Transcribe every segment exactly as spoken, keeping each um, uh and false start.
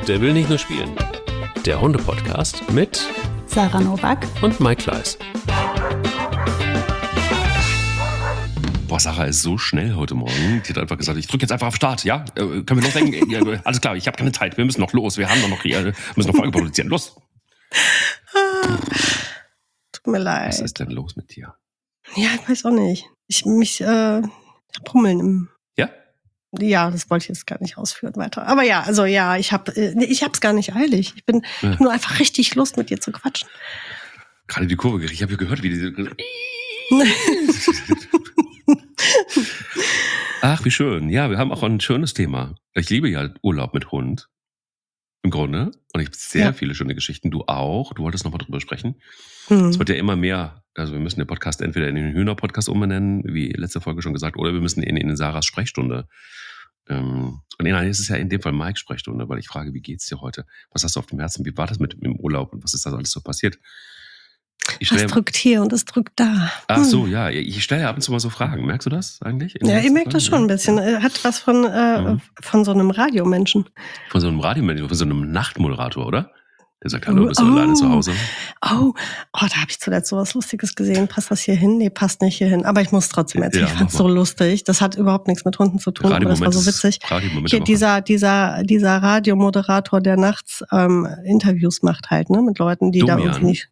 Der will nicht nur spielen. Der Hunde-Podcast mit Sarah Novak und Mike Kleiss. Boah, Sarah ist so schnell heute Morgen. Die hat einfach gesagt, ich drücke jetzt einfach auf Start, ja? Äh, können wir loslegen? Ja, alles klar, ich habe keine Zeit. Wir müssen noch los. Wir haben doch noch hier, müssen noch Folge produzieren. Los! Tut mir leid. Was ist denn los mit dir? Ja, ich weiß auch nicht. Ich mich äh, Pummeln im... Ja? Ja, das wollte ich jetzt gar nicht ausführen weiter. Aber ja, also ja, ich habe äh, ich hab's gar nicht eilig. Ich bin Ja. nur einfach richtig Lust, mit dir zu quatschen. Gerade die Kurve gekriegt. Ich habe hier gehört, wie diese... Ach, wie schön. Ja, wir haben auch ein schönes Thema. Ich liebe ja Urlaub mit Hund. Im Grunde. Und ich habe sehr Ja. viele schöne Geschichten. Du auch. Du wolltest nochmal drüber sprechen. Hm. Es wird ja immer mehr. Also wir müssen den Podcast entweder in den Hühner-Podcast umbenennen, wie letzte Folge schon gesagt, oder wir müssen ihn in den Sarahs Sprechstunde. Ähm, und nein, es ist ja in dem Fall Mikes Sprechstunde, weil ich frage, wie geht's dir heute? Was hast du auf dem Herzen? Wie war das mit dem Urlaub und was ist da alles so passiert? Ich Das stelle, drückt hier und das drückt da. ach Hm. so, ja, ich stelle ja ab und zu mal so Fragen. Merkst du das eigentlich? In Ja, den ich merke das letzten schon ein Fragen? bisschen. Er hat was von, äh, Mhm. von so einem Radiomenschen. Von so einem Radiomanager, von so einem Nachtmoderator, oder? Der sagt, hallo, bist du Oh. alleine zu Hause? Oh, oh, da habe ich zuletzt sowas Lustiges gesehen. Passt das hier hin? Nee, passt nicht hier hin. Aber ich muss trotzdem erzählen. Ja, ich fand's mach mal. so lustig. Das hat überhaupt nichts mit Hunden zu tun, aber das war so witzig. Radiomoment Hier dieser, dieser, dieser Radiomoderator, der nachts ähm, Interviews macht halt, ne, mit Leuten, die da Domian? irgendwie nicht.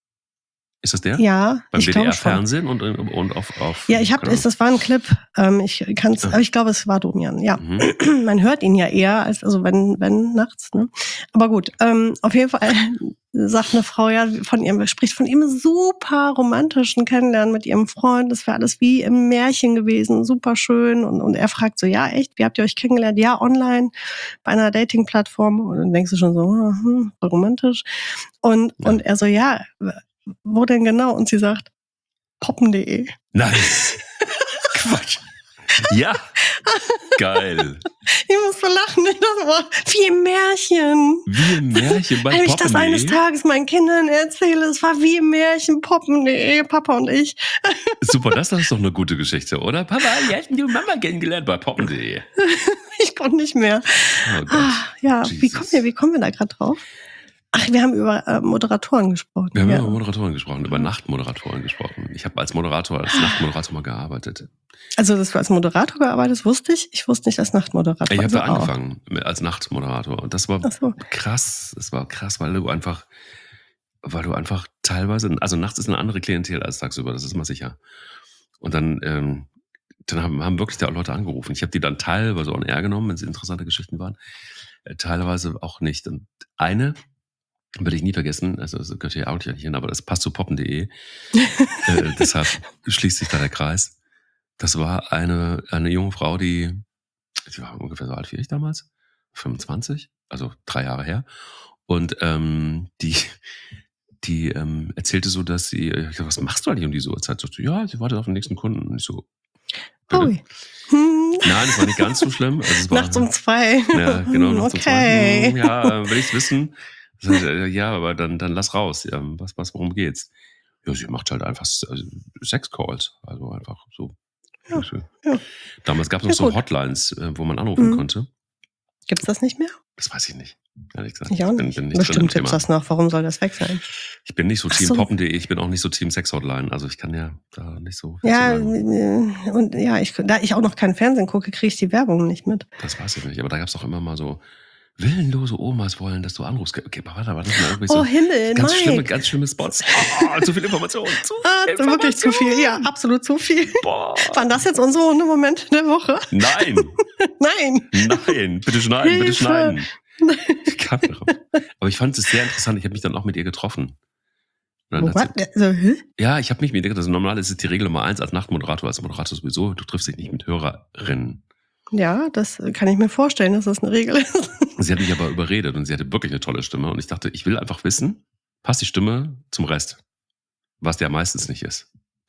Ist das der? Ja, Beim ich glaube schon. B D R-Fernsehen und, und auf, auf... Ja, ich habe, keine das war ein Clip. Ähm, ich kann's, Ah. aber ich glaube, es war Domian. Ja, Mhm. man hört ihn ja eher als, also wenn, wenn nachts. Ne, aber gut. Ähm, auf jeden Fall sagt eine Frau ja von ihrem, spricht von ihrem super romantischen Kennenlernen mit ihrem Freund. Das wäre alles wie im Märchen gewesen, super schön. Und, und er fragt so, ja echt, wie habt ihr euch kennengelernt? Ja, online bei einer Dating-Plattform. Und dann denkst du schon so, hm, voll romantisch. Und Ja. und er so, ja, wo denn genau? Und sie sagt, poppen punkt de. Nein. Quatsch. Ja. Geil. Ich muss so lachen, das war wie im Märchen. Wie im Märchen bei Wenn ich das Poppen.de. eines Tages meinen Kindern erzähle, es war wie im Märchen, poppen punkt de, Papa und ich. Super, das ist doch eine gute Geschichte, oder? Papa, wie hast du Mama kennengelernt bei Poppen punkt de? Ich konnte nicht mehr. Oh Gott. Ah, ja, wie Jesus. kommen wir, wie kommen wir da gerade drauf? Ach, wir haben über äh, Moderatoren gesprochen. Wir haben ja. über Moderatoren gesprochen, über Nachtmoderatoren gesprochen. Ich habe als Moderator, als Nachtmoderator mal gearbeitet. Also, dass du als Moderator gearbeitet hast, wusste ich. Ich wusste nicht als Nachtmoderator. Ich habe also da auch. angefangen mit- als Nachtmoderator und das war Ach so. krass. Das war krass, weil du einfach, weil du einfach teilweise, also nachts ist eine andere Klientel als tagsüber, das ist mal sicher. Und dann, ähm, dann haben, haben wirklich da Leute angerufen. Ich habe die dann teilweise on air genommen, wenn es interessante Geschichten waren, äh, teilweise auch nicht. Und eine werde ich nie vergessen, also das gehört hier auch nicht hin, aber das passt zu poppen punkt de. äh, deshalb schließt sich da der Kreis. Das war eine, eine junge Frau, die, die war ungefähr so alt wie ich damals, fünfundzwanzig, also drei Jahre her. Und ähm, die, die ähm, erzählte so, dass sie, ich gesagt, was machst du eigentlich um diese Uhrzeit? So, ja, sie wartet auf den nächsten Kunden. Und ich so, bitte? Ui. Hm. Nein, es war nicht ganz so schlimm. Also es war, Nachts um zwei. ja, genau, nachts um zwei. Okay. Hm, ja, will ich's wissen? Ich sagte, ja, aber dann, dann lass raus. Ja, was, was, worum geht's? Ja, sie macht halt einfach Sex-Calls. Also einfach so. Ja, ja. Damals gab es noch Ja, so gut. Hotlines, äh, wo man anrufen Mhm. konnte. Gibt's das nicht mehr? Das weiß ich nicht. Ehrlich gesagt. Ich auch bin, nicht. bin nicht drin im Bestimmt Thema. gibt's das noch. Warum soll das weg sein? Ich bin nicht so Ach Team so. poppen punkt de, ich bin auch nicht so Team Sex-Hotline. Also ich kann ja da nicht so. Ja, viel zu sagen. äh, und ja, ich, da ich auch noch kein Fernsehen gucke, kriege ich die Werbung nicht mit. Das weiß ich nicht. Aber da gab es doch immer mal so willenlose Omas wollen, dass du anrufst. Okay, warte, warte, das mal irgendwie Oh so Himmel, ganz Mike. schlimme, ganz schlimme Spots. Oh, zu viel Information. Zu Ah, viel wirklich zu viel. Ja, Information. absolut zu viel. Boah. Waren das jetzt unsere Hundemomente der Woche? Nein, Nein. nein, bitte schneiden, bitte Hilfe. schneiden. Ich kann drauf. Aber ich fand es sehr interessant. Ich habe mich dann auch mit ihr getroffen. Und dann hat sie- What? Also, hä? Ja, ich habe mich mit ihr gedacht, also normal ist es die Regel Nummer eins als Nachtmoderator, als Moderator sowieso, du triffst dich nicht mit Hörerinnen. Ja, das kann ich mir vorstellen, dass das eine Regel ist. Sie hat mich aber überredet und sie hatte wirklich eine tolle Stimme und ich dachte, ich will einfach wissen, passt die Stimme zum Rest, was der meistens nicht ist.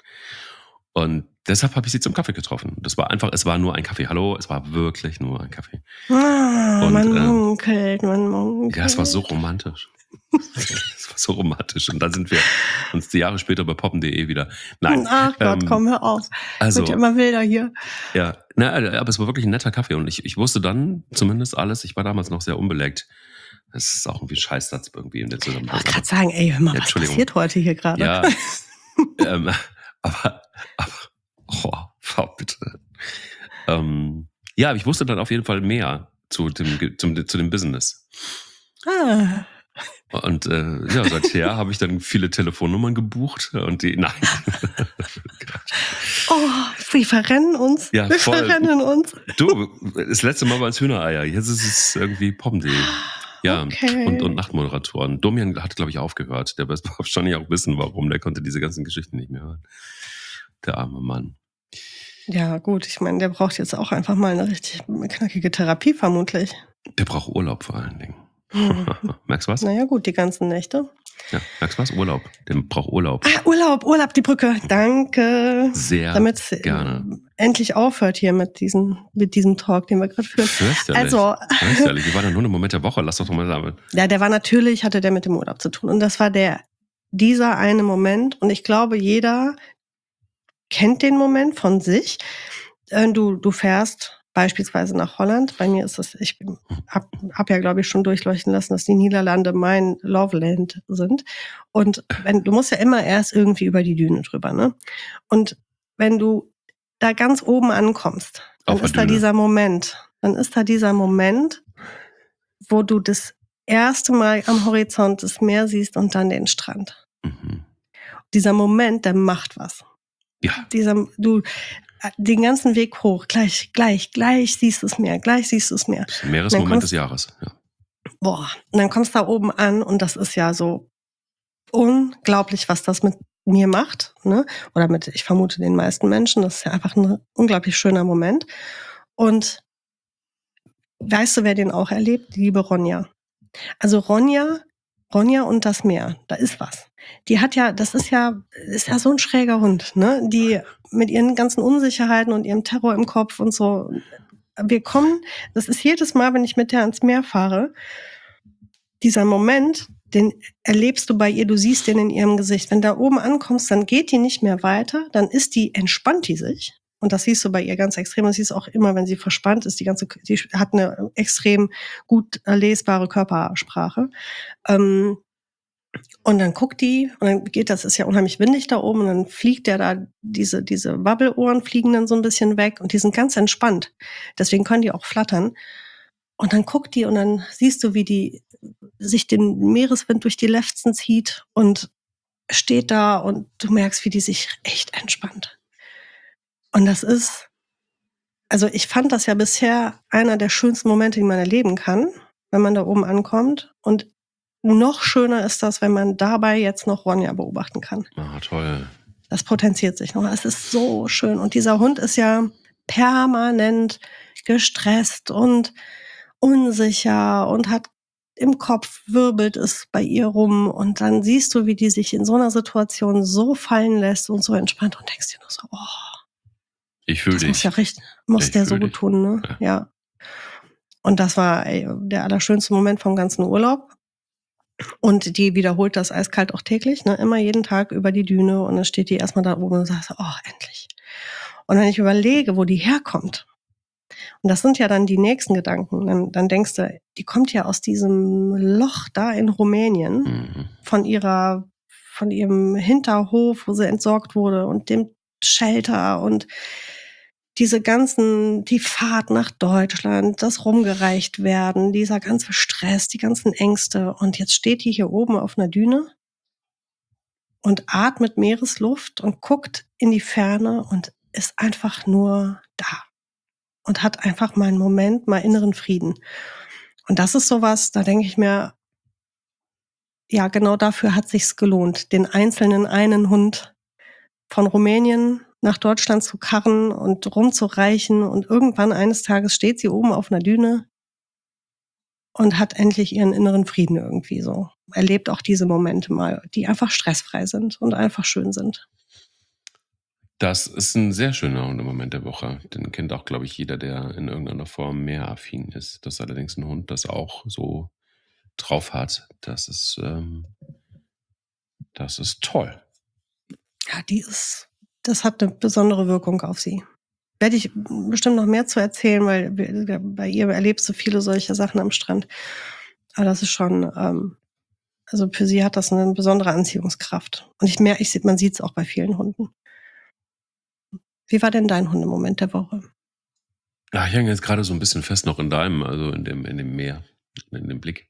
Und deshalb habe ich sie zum Kaffee getroffen. Das war einfach, es war nur ein Kaffee. Hallo, es war wirklich nur ein Kaffee. Ah, Und, man ähm, munkelt, man munkelt. Ja, es war so romantisch. Es war so romantisch. Und dann sind wir uns die Jahre später bei poppen punkt de wieder. Nein. Ach Gott, ähm, komm, hör auf. Also, Wird ja immer wilder hier. ja, na, aber es war wirklich ein netter Kaffee und ich, ich wusste dann zumindest alles. Ich war damals noch sehr unbeleckt. Das ist auch irgendwie ein Scheißsatz irgendwie in der Ich Zusammenhang. wollte gerade sagen, ey, hör mal, Ja, was Entschuldigung. passiert heute hier gerade? Ja, ähm, aber, aber, oh, Frau, bitte. Ähm, ja, aber ich wusste dann auf jeden Fall mehr zu dem, Ge- zum, zu dem Business. Ah, Und äh, ja, seither habe ich dann viele Telefonnummern gebucht und die, nein. oh, wir verrennen uns. Ja, wir voll. verrennen uns. Du, das letzte Mal war es Hühnereier, jetzt ist es irgendwie Poppendy. Ja, Okay. und, und Nachtmoderatoren. Domian hat, glaube ich, aufgehört. Der wird wahrscheinlich auch wissen, warum. Der konnte diese ganzen Geschichten nicht mehr hören. Der arme Mann. Ja, gut, ich meine, der braucht jetzt auch einfach mal eine richtig knackige Therapie, vermutlich. Der braucht Urlaub vor allen Dingen. Hm. Merkst du was? Naja, gut, die ganzen Nächte. Ja, merkst du was? Urlaub. Der braucht Urlaub. Ah, Urlaub, Urlaub, die Brücke. Danke. Sehr Damit es gerne. endlich aufhört hier mit diesem, mit diesem Talk, den wir gerade führen. Fürchterlich. Also, Fürchterlich. Wir waren ja nur ein Moment der Woche. Lass doch mal sagen. ja, der war natürlich, hatte der mit dem Urlaub zu tun. Und das war der, dieser eine Moment. Und ich glaube, jeder kennt den Moment von sich. Äh, Du, du fährst beispielsweise nach Holland. Bei mir ist es, ich hab, hab ja, glaube ich, schon durchleuchten lassen, dass die Niederlande mein Loveland sind. Und wenn, du musst ja immer erst irgendwie über die Düne drüber, ne? Und wenn du da ganz oben ankommst, dann Auf der ist da Düne. dieser Moment, dann ist da dieser Moment, wo du das erste Mal am Horizont das Meer siehst und dann den Strand. Mhm. Dieser Moment, der macht was. Ja. Dieser, du, den ganzen Weg hoch, gleich, gleich, gleich siehst du es Meer, gleich siehst du es Meer. Das Meeresmoment kommst- des Jahres. Ja. Boah, und dann kommst du da oben an und das ist ja so unglaublich, was das mit mir macht, ne? Oder mit, ich vermute, den meisten Menschen. Das ist ja einfach ein unglaublich schöner Moment. Und weißt du, wer den auch erlebt? Die liebe Ronja. Also Ronja, Ronja und das Meer, da ist was. Die hat ja, das ist ja, ist ja so ein schräger Hund, ne? Die mit ihren ganzen Unsicherheiten und ihrem Terror im Kopf und so. Wir kommen, das ist jedes Mal, wenn ich mit der ans Meer fahre, dieser Moment, den erlebst du bei ihr, du siehst den in ihrem Gesicht. Wenn du da oben ankommst, dann geht die nicht mehr weiter, dann ist die, entspannt die sich. Und das siehst du bei ihr ganz extrem. Das siehst du auch immer, wenn sie verspannt ist. Die ganze, die hat eine extrem gut lesbare Körpersprache. Ähm, und dann guckt die, und dann geht das, ist ja unheimlich windig da oben, und dann fliegt der da, diese, diese Wabbelohren fliegen dann so ein bisschen weg, und die sind ganz entspannt. Deswegen können die auch flattern. Und dann guckt die, und dann siehst du, wie die sich den Meereswind durch die Lefzen zieht und steht da, und du merkst, wie die sich echt entspannt. Und das ist, also ich fand das ja bisher einer der schönsten Momente, die man erleben kann, wenn man da oben ankommt. Und noch schöner ist das, wenn man dabei jetzt noch Ronja beobachten kann. Ah, toll. Das potenziert sich noch. Es ist so schön. Und dieser Hund ist ja permanent gestresst und unsicher und hat im Kopf, wirbelt es bei ihr rum. Und dann siehst du, wie die sich in so einer Situation so fallen lässt und so entspannt, und denkst dir nur so, oh, Ich fühle das dich. muss ja richtig, muss Ich der so fühl gut dich. tun, ne? Ja. Ja. Und das war ey, der allerschönste Moment vom ganzen Urlaub. Und die wiederholt das eiskalt auch täglich, ne? Immer jeden Tag über die Düne, und dann steht die erstmal da oben und sagt, oh, endlich. Und wenn ich überlege, wo die herkommt, und das sind ja dann die nächsten Gedanken, dann, dann denkst du, die kommt ja aus diesem Loch da in Rumänien, Mhm. von ihrer, von ihrem Hinterhof, wo sie entsorgt wurde, und dem Shelter und diese ganzen, die Fahrt nach Deutschland, das rumgereicht werden, dieser ganze Stress, die ganzen Ängste. Und jetzt steht die hier oben auf einer Düne und atmet Meeresluft und guckt in die Ferne und ist einfach nur da. Und hat einfach mal einen Moment, mal inneren Frieden. Und das ist sowas, da denke ich mir, ja, genau dafür hat sich's gelohnt, den einzelnen einen Hund von Rumänien nach Deutschland zu karren und rumzureichen, und irgendwann eines Tages steht sie oben auf einer Düne und hat endlich ihren inneren Frieden irgendwie so. Erlebt auch diese Momente mal, die einfach stressfrei sind und einfach schön sind. Das ist ein sehr schöner Hundemoment der Woche. Den kennt auch, glaube ich, jeder, der in irgendeiner Form mehr affin ist. Das ist allerdings ein Hund, das auch so drauf hat. Das ist, ähm, das ist toll. Ja, die ist, das hat eine besondere Wirkung auf sie. Werde ich bestimmt noch mehr zu erzählen, weil bei ihr erlebst du viele solche Sachen am Strand. Aber das ist schon, ähm, also für sie hat das eine besondere Anziehungskraft. Und ich merke, ich sieht, man sieht es auch bei vielen Hunden. Wie war denn dein Hundemoment der Woche? Ja, ich hänge jetzt gerade so ein bisschen fest noch in deinem, also in dem, in dem Meer, in dem Blick.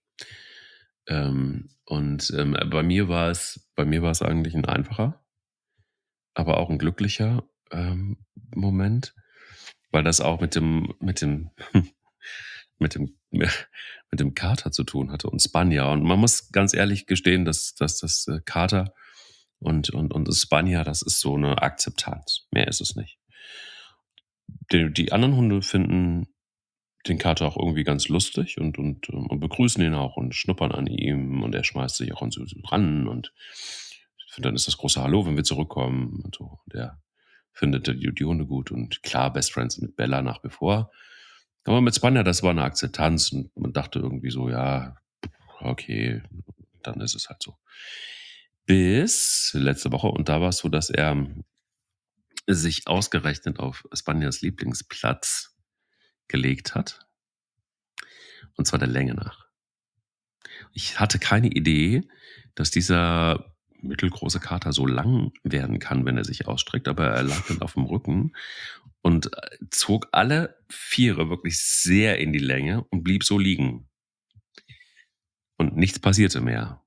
Ähm, und ähm, bei mir war es, bei mir war es eigentlich ein einfacher, aber auch ein glücklicher ähm, Moment, weil das auch mit dem, mit dem, mit dem, mit dem Kater zu tun hatte und Spanier. Und man muss ganz ehrlich gestehen, dass, dass das äh, Kater und, und, und das Spanier, das ist so eine Akzeptanz. Mehr ist es nicht. Die, die anderen Hunde finden den Kater auch irgendwie ganz lustig und, und, und begrüßen ihn auch und schnuppern an ihm und er schmeißt sich auch an so ran und dann ist das große Hallo, wenn wir zurückkommen und so. Und er findet die, die Hunde gut und klar, Best Friends mit Bella nach wie vor. Aber mit Spanier, das war eine Akzeptanz und man dachte irgendwie so, ja, okay, dann ist es halt so. Bis letzte Woche und da war es so, dass er sich ausgerechnet auf Spaniers Lieblingsplatz gelegt hat. Und zwar der Länge nach. Ich hatte keine Idee, dass dieser mittelgroße Kater so lang werden kann, wenn er sich ausstreckt, aber er lag dann auf dem Rücken und zog alle Viere wirklich sehr in die Länge und blieb so liegen. Und nichts passierte mehr.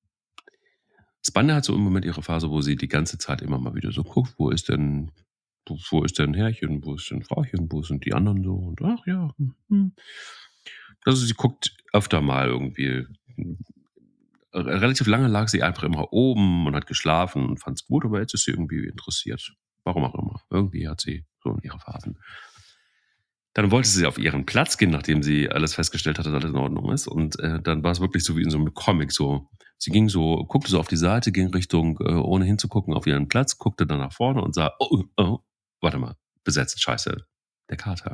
Spanier hat so im Moment ihre Phase, wo sie die ganze Zeit immer mal wieder so guckt, wo ist denn, wo ist denn Herrchen, wo ist denn Frauchen, wo sind die anderen so? Und ach ja, hm. Also sie guckt öfter mal irgendwie. Relativ lange lag sie einfach immer oben und hat geschlafen und fand es gut, aber jetzt ist sie irgendwie interessiert. Warum auch immer. Irgendwie hat sie so in ihre Phasen. Dann wollte sie auf ihren Platz gehen, nachdem sie alles festgestellt hatte, dass alles in Ordnung ist. Und äh, dann war es wirklich so wie in so einem Comic. So, sie ging so, guckte so auf die Seite, ging Richtung, äh, ohne hinzugucken, auf ihren Platz, guckte dann nach vorne und sah, oh, oh, warte mal, besetzt, scheiße, der Kater.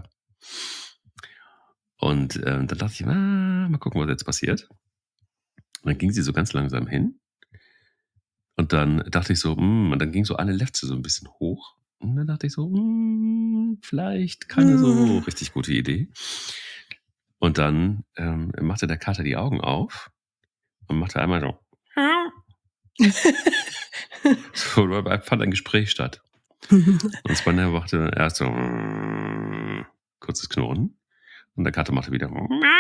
Und äh, dann dachte ich, ah, mal gucken, was jetzt passiert. Und dann ging sie so ganz langsam hin. Und dann dachte ich so, mh, und dann ging so eine Lefze so ein bisschen hoch. Und dann dachte ich so, mh, vielleicht keine so richtig gute Idee. Und dann ähm, machte der Kater die Augen auf und machte einmal so. So, da fand ein Gespräch statt. Und Spanier machte erst so mh, kurzes Knurren. Und der Kater machte wieder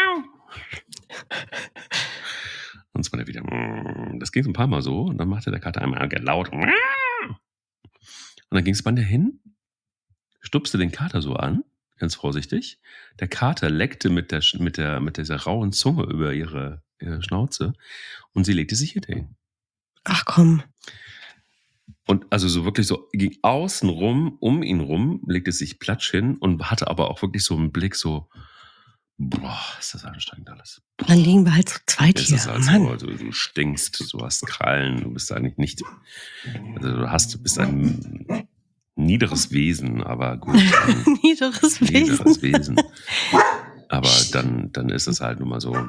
und Spanier wieder. Das ging so ein paar Mal so. Und dann machte der Kater einmal laut. Und dann ging Spanier hin, stupste den Kater so an, ganz vorsichtig. Der Kater leckte mit der, mit der, mit dieser rauen Zunge über ihre, ihre Schnauze und sie legte sich hinter ihn. Ach komm. Und also so wirklich so, ging außen rum, um ihn rum, legte sich platsch hin und hatte aber auch wirklich so einen Blick so, boah, ist das anstrengend alles. Boah. Dann liegen wir halt so zweit hier. Halt so, du, du stinkst, du hast Krallen, du bist eigentlich nicht, also du hast, du bist ein niederes Wesen, aber gut. niederes Wesen. Niederes Wesen. Aber dann, dann ist es halt nun mal so.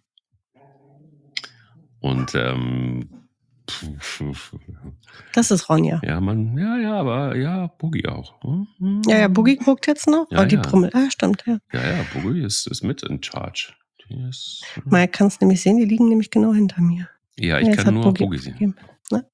Und ähm, das ist Ronja. Ja, man, ja, ja, aber ja, Boogie auch. Hm? Ja, ja, Boogie guckt jetzt noch. Ja, oh, die ja. Brummel. Ah, stimmt, ja. Ja, ja, Boogie ist, ist mit in charge. Ist, Man kann es nämlich sehen, die liegen nämlich genau hinter mir. Ja, ich ja, kann nur Boogie, Boogie sehen. Ne?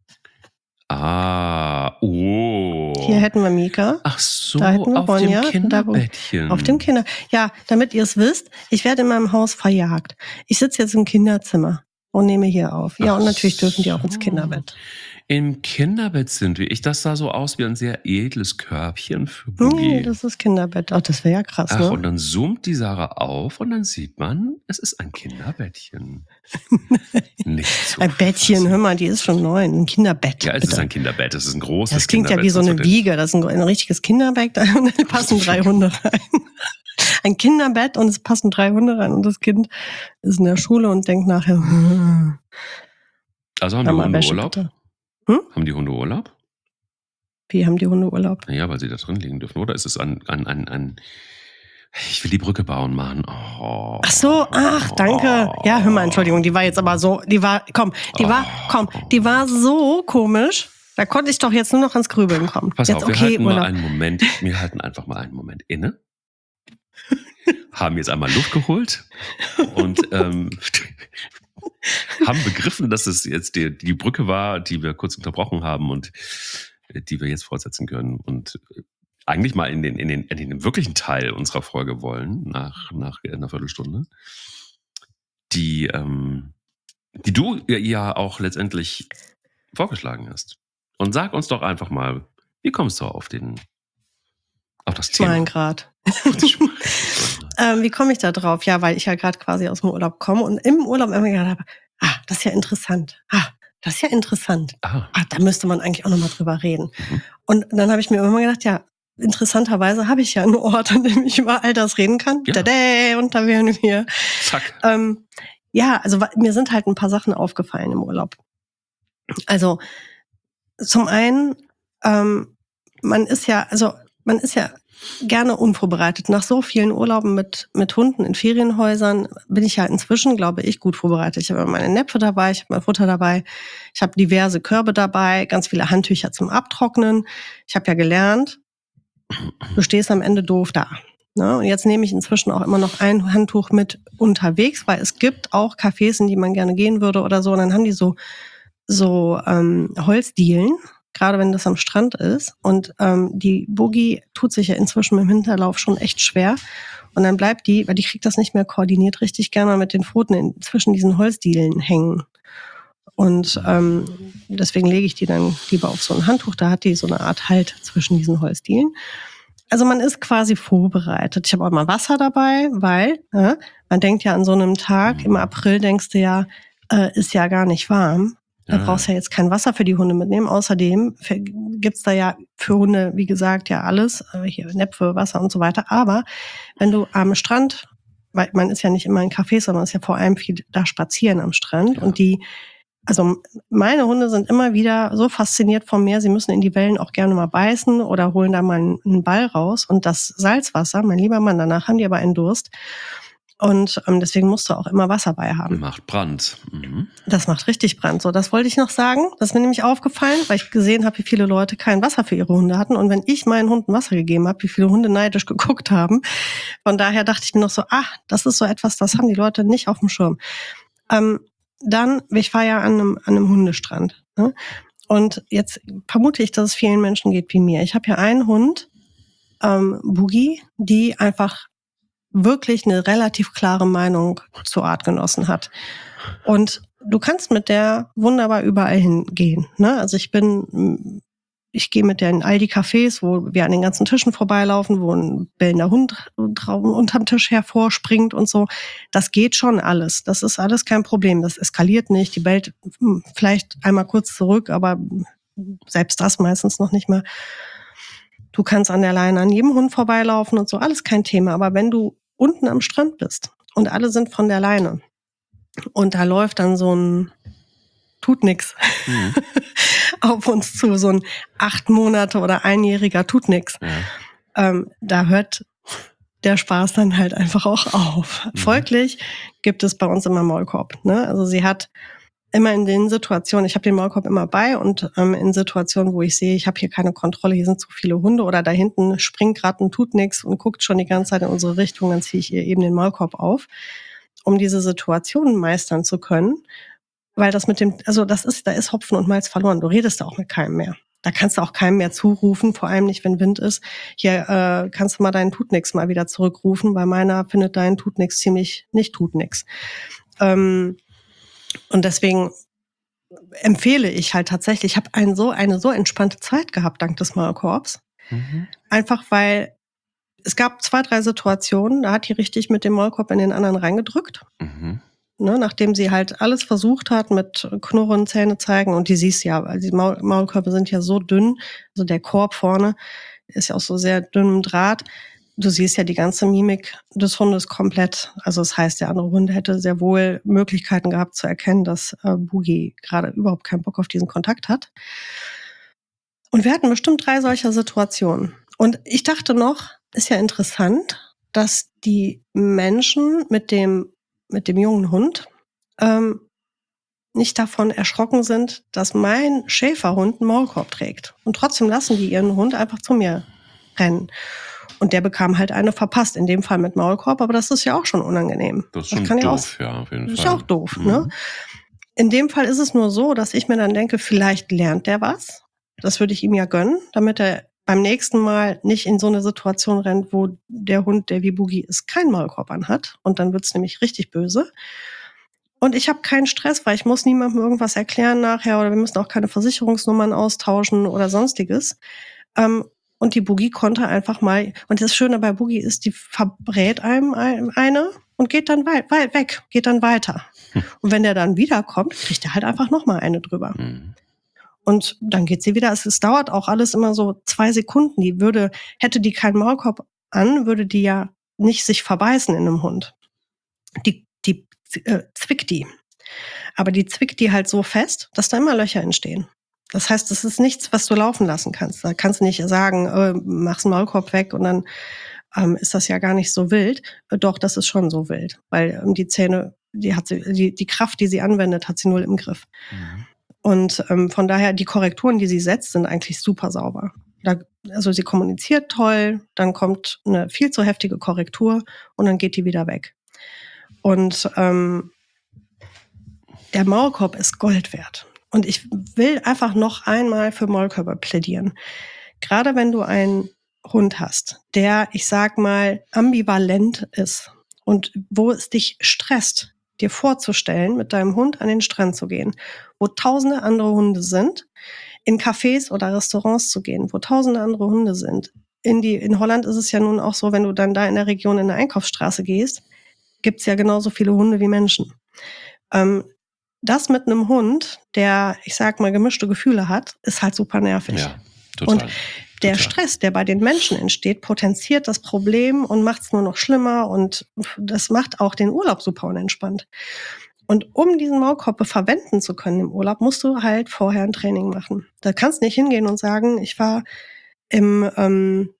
Ah, oh. Hier hätten wir Mika. Ach so, da hätten wir auf Ronja, dem Kinderbettchen. Da, auf dem Kinder. Ja, damit ihr es wisst, ich werde in meinem Haus verjagt. Ich sitze jetzt im Kinderzimmer und nehme hier auf. Ja, Ach und natürlich dürfen die auch ins Kinderbett. Im Kinderbett sind wir. Ich, das sah so aus wie ein sehr edles Körbchen für Boogie. Nee, das ist Kinderbett. Ach, das wäre ja krass, Ach, ne? und dann zoomt die Sarah auf und dann sieht man, es ist ein Kinderbettchen. Nicht so ein Bettchen, hör mal, die ist schon neun. Ein Kinderbett. Ja, es bitte. ist ein Kinderbett. Es ist ein großes Das klingt Kinderbett. ja wie so eine Wiege. Das ist ein, ein richtiges Kinderbett. Da passen drei Hunde rein. Ein Kinderbett und es passen drei Hunde rein. Und das Kind ist in der Schule und denkt nachher, hm. Also haben die Hunde Wäsche, Urlaub? Hm? Haben die Hunde Urlaub? Wie haben die Hunde Urlaub? Ja, weil sie da drin liegen dürfen. Oder ist es ein, ein, ein, ein ich will die Brücke bauen, Mann. Oh. Ach so, ach, danke. Ja, hör mal, Entschuldigung, die war jetzt aber so, die war, komm, die war, komm, die war so komisch. Da konnte ich doch jetzt nur noch ans Grübeln kommen. Pass jetzt, auf, wir okay, halten Urlaub. mal einen Moment, wir halten einfach mal einen Moment inne. haben jetzt einmal Luft geholt und ähm, haben begriffen, dass es jetzt die, die Brücke war, die wir kurz unterbrochen haben und die wir jetzt fortsetzen können. Und eigentlich mal in den, in den, in den wirklichen Teil unserer Folge wollen, nach, nach einer Viertelstunde, die, ähm, die du ja auch letztendlich vorgeschlagen hast. Und sag uns doch einfach mal, wie kommst du auf den auf das Thema? Schmalengrad. ähm, wie komme ich da drauf? Ja, weil ich ja gerade quasi aus dem Urlaub komme und im Urlaub immer gedacht habe, ah, das ist ja interessant. Ah, das ist ja interessant. Ah. Ah, da müsste man eigentlich auch nochmal drüber reden. Mhm. Und dann habe ich mir immer gedacht, ja, interessanterweise habe ich ja einen Ort, an dem ich über all das reden kann. Ja. Tada, und da wären wir. Zack. Ähm, ja, also mir sind halt ein paar Sachen aufgefallen im Urlaub. Also zum einen, ähm, man ist ja, also man ist ja gerne unvorbereitet. Nach so vielen Urlauben mit mit Hunden in Ferienhäusern bin ich ja inzwischen, glaube ich, gut vorbereitet. Ich habe meine Näpfe dabei, ich habe mein Futter dabei, ich habe diverse Körbe dabei, ganz viele Handtücher zum Abtrocknen. Ich habe ja gelernt, du stehst am Ende doof da. Ne? Und jetzt nehme ich inzwischen auch immer noch ein Handtuch mit unterwegs, weil es gibt auch Cafés, in die man gerne gehen würde oder so. Und dann haben die so so ähm, Holzdielen, gerade wenn das am Strand ist. Und ähm, die Boogie tut sich ja inzwischen mit dem Hinterlauf schon echt schwer. Und dann bleibt die, weil die kriegt das nicht mehr koordiniert, richtig gerne mal mit den Pfoten in, zwischen diesen Holzdielen hängen. Und ähm, deswegen lege ich die dann lieber auf so ein Handtuch. Da hat die so eine Art Halt zwischen diesen Holzdielen. Also man ist quasi vorbereitet. Ich habe auch mal Wasser dabei, weil äh, man denkt ja an so einem Tag, im April denkst du ja, äh, ist ja gar nicht warm. Da brauchst du ja jetzt kein Wasser für die Hunde mitnehmen. Außerdem gibt's da ja für Hunde, wie gesagt, ja alles. Hier Näpfe, Wasser und so weiter. Aber wenn du am Strand, weil man ist ja nicht immer in Cafés, sondern ist ja vor allem viel da spazieren am Strand. Ja. Und die, also meine Hunde sind immer wieder so fasziniert vom Meer. Sie müssen in die Wellen auch gerne mal beißen oder holen da mal einen Ball raus. Und das Salzwasser, mein lieber Mann, danach haben die aber einen Durst. Und ähm, deswegen musst du auch immer Wasser bei haben. Macht Brand. Mhm. Das macht richtig Brand. So, das wollte ich noch sagen. Das ist mir nämlich aufgefallen, weil ich gesehen habe, wie viele Leute kein Wasser für ihre Hunde hatten. Und wenn ich meinen Hunden Wasser gegeben habe, wie viele Hunde neidisch geguckt haben. Von daher dachte ich mir noch so, ah, das ist so etwas, das haben die Leute nicht auf dem Schirm. Ähm, dann, ich war ja an einem, an einem Hundestrand. Ne? Und jetzt vermute ich, dass es vielen Menschen geht wie mir. Ich habe ja einen Hund, ähm, Boogie, die einfach wirklich eine relativ klare Meinung zu Artgenossen hat. Und du kannst mit der wunderbar überall hingehen. Ne? Also ich bin, ich gehe mit der in all die Cafés, wo wir an den ganzen Tischen vorbeilaufen, wo ein bellender Hund unterm Tisch hervorspringt und so. Das geht schon alles. Das ist alles kein Problem. Das eskaliert nicht. Die bellt vielleicht einmal kurz zurück, aber selbst das meistens noch nicht mehr. Du kannst an der Leine an jedem Hund vorbeilaufen und so, alles kein Thema. Aber wenn du unten am Strand bist und alle sind von der Leine und da läuft dann so ein tut nix mhm. auf uns zu, so ein acht Monate oder einjähriger tut nix. Ja. Ähm, da hört der Spaß dann halt einfach auch auf. Mhm. Folglich gibt es bei uns immer Maulkorb. Ne? Also sie hat immer in den Situationen, ich habe den Maulkorb immer bei und ähm, in Situationen, wo ich sehe, ich habe hier keine Kontrolle, hier sind zu viele Hunde oder da hinten springt gerade ein tut nix und guckt schon die ganze Zeit in unsere Richtung, dann ziehe ich ihr eben den Maulkorb auf, um diese Situationen meistern zu können, weil das mit dem, also das ist, da ist Hopfen und Malz verloren, du redest da auch mit keinem mehr. Da kannst du auch keinem mehr zurufen, vor allem nicht, wenn Wind ist. Hier äh, kannst du mal deinen tut nix mal wieder zurückrufen, weil meiner findet deinen tut nix ziemlich nicht tut nix. Ähm, Und deswegen empfehle ich halt tatsächlich, ich habe ein so, eine so entspannte Zeit gehabt dank des Maulkorbs. Mhm. Einfach weil es gab zwei, drei Situationen, da hat die richtig mit dem Maulkorb in den anderen reingedrückt. Mhm. Ne, nachdem sie halt alles versucht hat mit Knurren, Zähne zeigen und die siehst ja, also die Maul- Maulkörbe sind ja so dünn, also der Korb vorne ist ja auch so sehr dünnem Draht. Du siehst ja die ganze Mimik des Hundes komplett. Also das heißt, der andere Hund hätte sehr wohl Möglichkeiten gehabt zu erkennen, dass äh, Boogie gerade überhaupt keinen Bock auf diesen Kontakt hat. Und wir hatten bestimmt drei solcher Situationen. Und ich dachte noch, ist ja interessant, dass die Menschen mit dem, mit dem jungen Hund ähm, nicht davon erschrocken sind, dass mein Schäferhund einen Maulkorb trägt. Und trotzdem lassen die ihren Hund einfach zu mir rennen. Und der bekam halt eine verpasst, in dem Fall mit Maulkorb, aber das ist ja auch schon unangenehm. Das ist schon kann doof, ja, ja, auf jeden das ist Fall. ja auch doof, Mhm. ne? In dem Fall ist es nur so, dass ich mir dann denke, vielleicht lernt der was. Das würde ich ihm ja gönnen, damit er beim nächsten Mal nicht in so eine Situation rennt, wo der Hund, der wie Boogie ist, keinen Maulkorb anhat. Und dann wird's nämlich richtig böse. Und ich habe keinen Stress, weil ich muss niemandem irgendwas erklären nachher oder wir müssen auch keine Versicherungsnummern austauschen oder sonstiges. Ähm, und die Boogie konnte einfach mal, und das Schöne bei Boogie ist, die verbrät einem ein- eine und geht dann wei- wei- weg, geht dann weiter. Hm. Und wenn der dann wiederkommt, kriegt er halt einfach nochmal eine drüber. Mhm. Und dann geht sie wieder. Es, es dauert auch alles immer so zwei Sekunden. Die würde, hätte die keinen Maulkorb an, würde die ja nicht sich verbeißen in einem Hund. Die, die äh, zwickt die. Aber die zwickt die halt so fest, dass da immer Löcher entstehen. Das heißt, das ist nichts, was du laufen lassen kannst. Da kannst du nicht sagen, äh, mach's den Maulkorb weg und dann ähm, ist das ja gar nicht so wild. Äh, doch, das ist schon so wild, weil ähm, die Zähne, die hat sie, die, die Kraft, die sie anwendet, hat sie null im Griff. Mhm. Und ähm, von daher, die Korrekturen, die sie setzt, sind eigentlich super sauber. Da, also sie kommuniziert toll, dann kommt eine viel zu heftige Korrektur und dann geht die wieder weg. Und ähm, der Maulkorb ist Gold wert. Und ich will einfach noch einmal für Maulkörper plädieren. Gerade wenn du einen Hund hast, der, ich sag mal, ambivalent ist und wo es dich stresst, dir vorzustellen, mit deinem Hund an den Strand zu gehen, wo tausende andere Hunde sind, in Cafés oder Restaurants zu gehen, wo tausende andere Hunde sind. In, die, in Holland ist es ja nun auch so, wenn du dann da in der Region in eine Einkaufsstraße gehst, gibt's ja genauso viele Hunde wie Menschen. Ähm, das mit einem Hund, der, ich sag mal, gemischte Gefühle hat, ist halt super nervig. Ja, total. Und der total. Stress, der bei den Menschen entsteht, potenziert das Problem und macht es nur noch schlimmer und das macht auch den Urlaub super unentspannt. Und um diesen Maulkorb verwenden zu können im Urlaub, musst du halt vorher ein Training machen. Da kannst du nicht hingehen und sagen, ich war im ähm,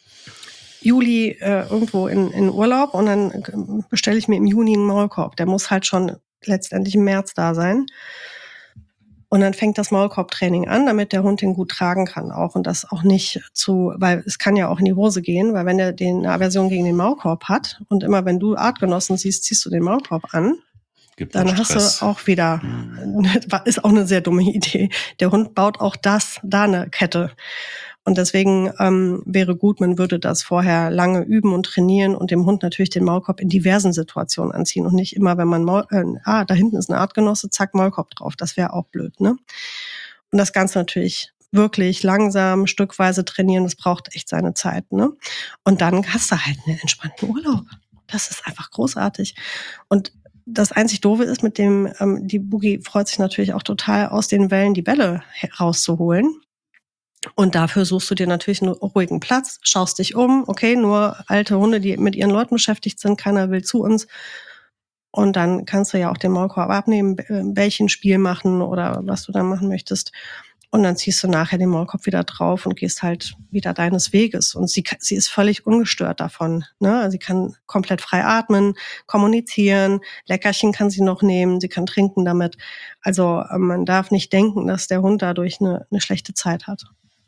Juli äh, irgendwo in, in Urlaub und dann äh, bestelle ich mir im Juni einen Maulkorb. Der muss halt schon letztendlich im März da sein. Und dann fängt das Maulkorbtraining an, damit der Hund den gut tragen kann auch und das auch nicht zu, weil es kann ja auch in die Hose gehen, weil wenn er den, eine Aversion gegen den Maulkorb hat und immer wenn du Artgenossen siehst, ziehst du den Maulkorb an, Gibt dann nur hast Stress. du auch wieder, Mhm. ist auch eine sehr dumme Idee. Der Hund baut auch das, da eine Kette. Und deswegen ähm, wäre gut, man würde das vorher lange üben und trainieren und dem Hund natürlich den Maulkorb in diversen Situationen anziehen und nicht immer, wenn man, Maul, äh, ah, da hinten ist ein Artgenosse, zack, Maulkorb drauf. Das wäre auch blöd, ne? Und das Ganze natürlich wirklich langsam, stückweise trainieren, das braucht echt seine Zeit, ne? Und dann hast du halt einen entspannten Urlaub. Das ist einfach großartig. Und das einzig Doofe ist mit dem, ähm, die Boogie freut sich natürlich auch total, aus den Wellen die Bälle rauszuholen. Und dafür suchst du dir natürlich einen ruhigen Platz, schaust dich um, okay, nur alte Hunde, die mit ihren Leuten beschäftigt sind, keiner will zu uns. Und dann kannst du ja auch den Maulkorb abnehmen, welchen Spiel machen oder was du da machen möchtest. Und dann ziehst du nachher den Maulkorb wieder drauf und gehst halt wieder deines Weges. Und sie, sie ist völlig ungestört davon, ne? Sie kann komplett frei atmen, kommunizieren, Leckerchen kann sie noch nehmen, sie kann trinken damit. Also man darf nicht denken, dass der Hund dadurch eine, eine schlechte Zeit hat.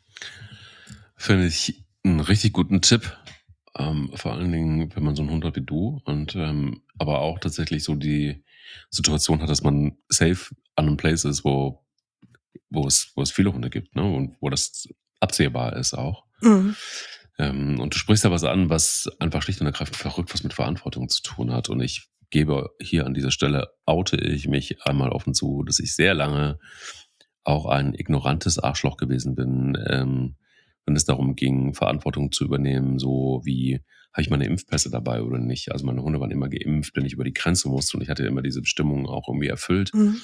Finde ich einen richtig guten Tipp. Ähm, vor allen Dingen, wenn man so einen Hund hat wie du und ähm, aber auch tatsächlich so die Situation hat, dass man safe an einem Place ist, wo, wo, es, wo es viele Hunde gibt, ne? Und wo das absehbar ist auch. Mhm. Ähm, und du sprichst da was an, was einfach schlicht und ergreifend verrückt was mit Verantwortung zu tun hat. Und ich gebe hier an dieser Stelle, oute ich mich einmal offen zu, dass ich sehr lange auch ein ignorantes Arschloch gewesen bin, ähm, wenn es darum ging, Verantwortung zu übernehmen, so wie, habe ich meine Impfpässe dabei oder nicht? Also meine Hunde waren immer geimpft, wenn ich über die Grenze musste und ich hatte immer diese Bestimmungen auch irgendwie erfüllt. Mhm.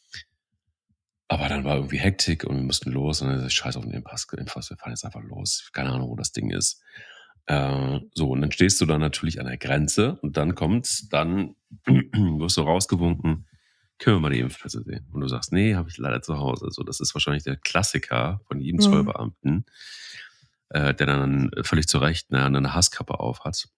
Aber dann war irgendwie Hektik und wir mussten los und dann ist scheiß auf den Impfpass, Impfpass, wir fahren jetzt einfach los. Keine Ahnung, wo das Ding ist. Äh, so, und dann stehst du da natürlich an der Grenze und dann kommt, dann wirst du rausgewunken, können wir mal die Impfpässe sehen? Und du sagst, nee, habe ich leider zu Hause. So, das ist wahrscheinlich der Klassiker von jedem Mhm. Zollbeamten, äh, der dann völlig zu Recht ne, eine Hasskappe auf hat.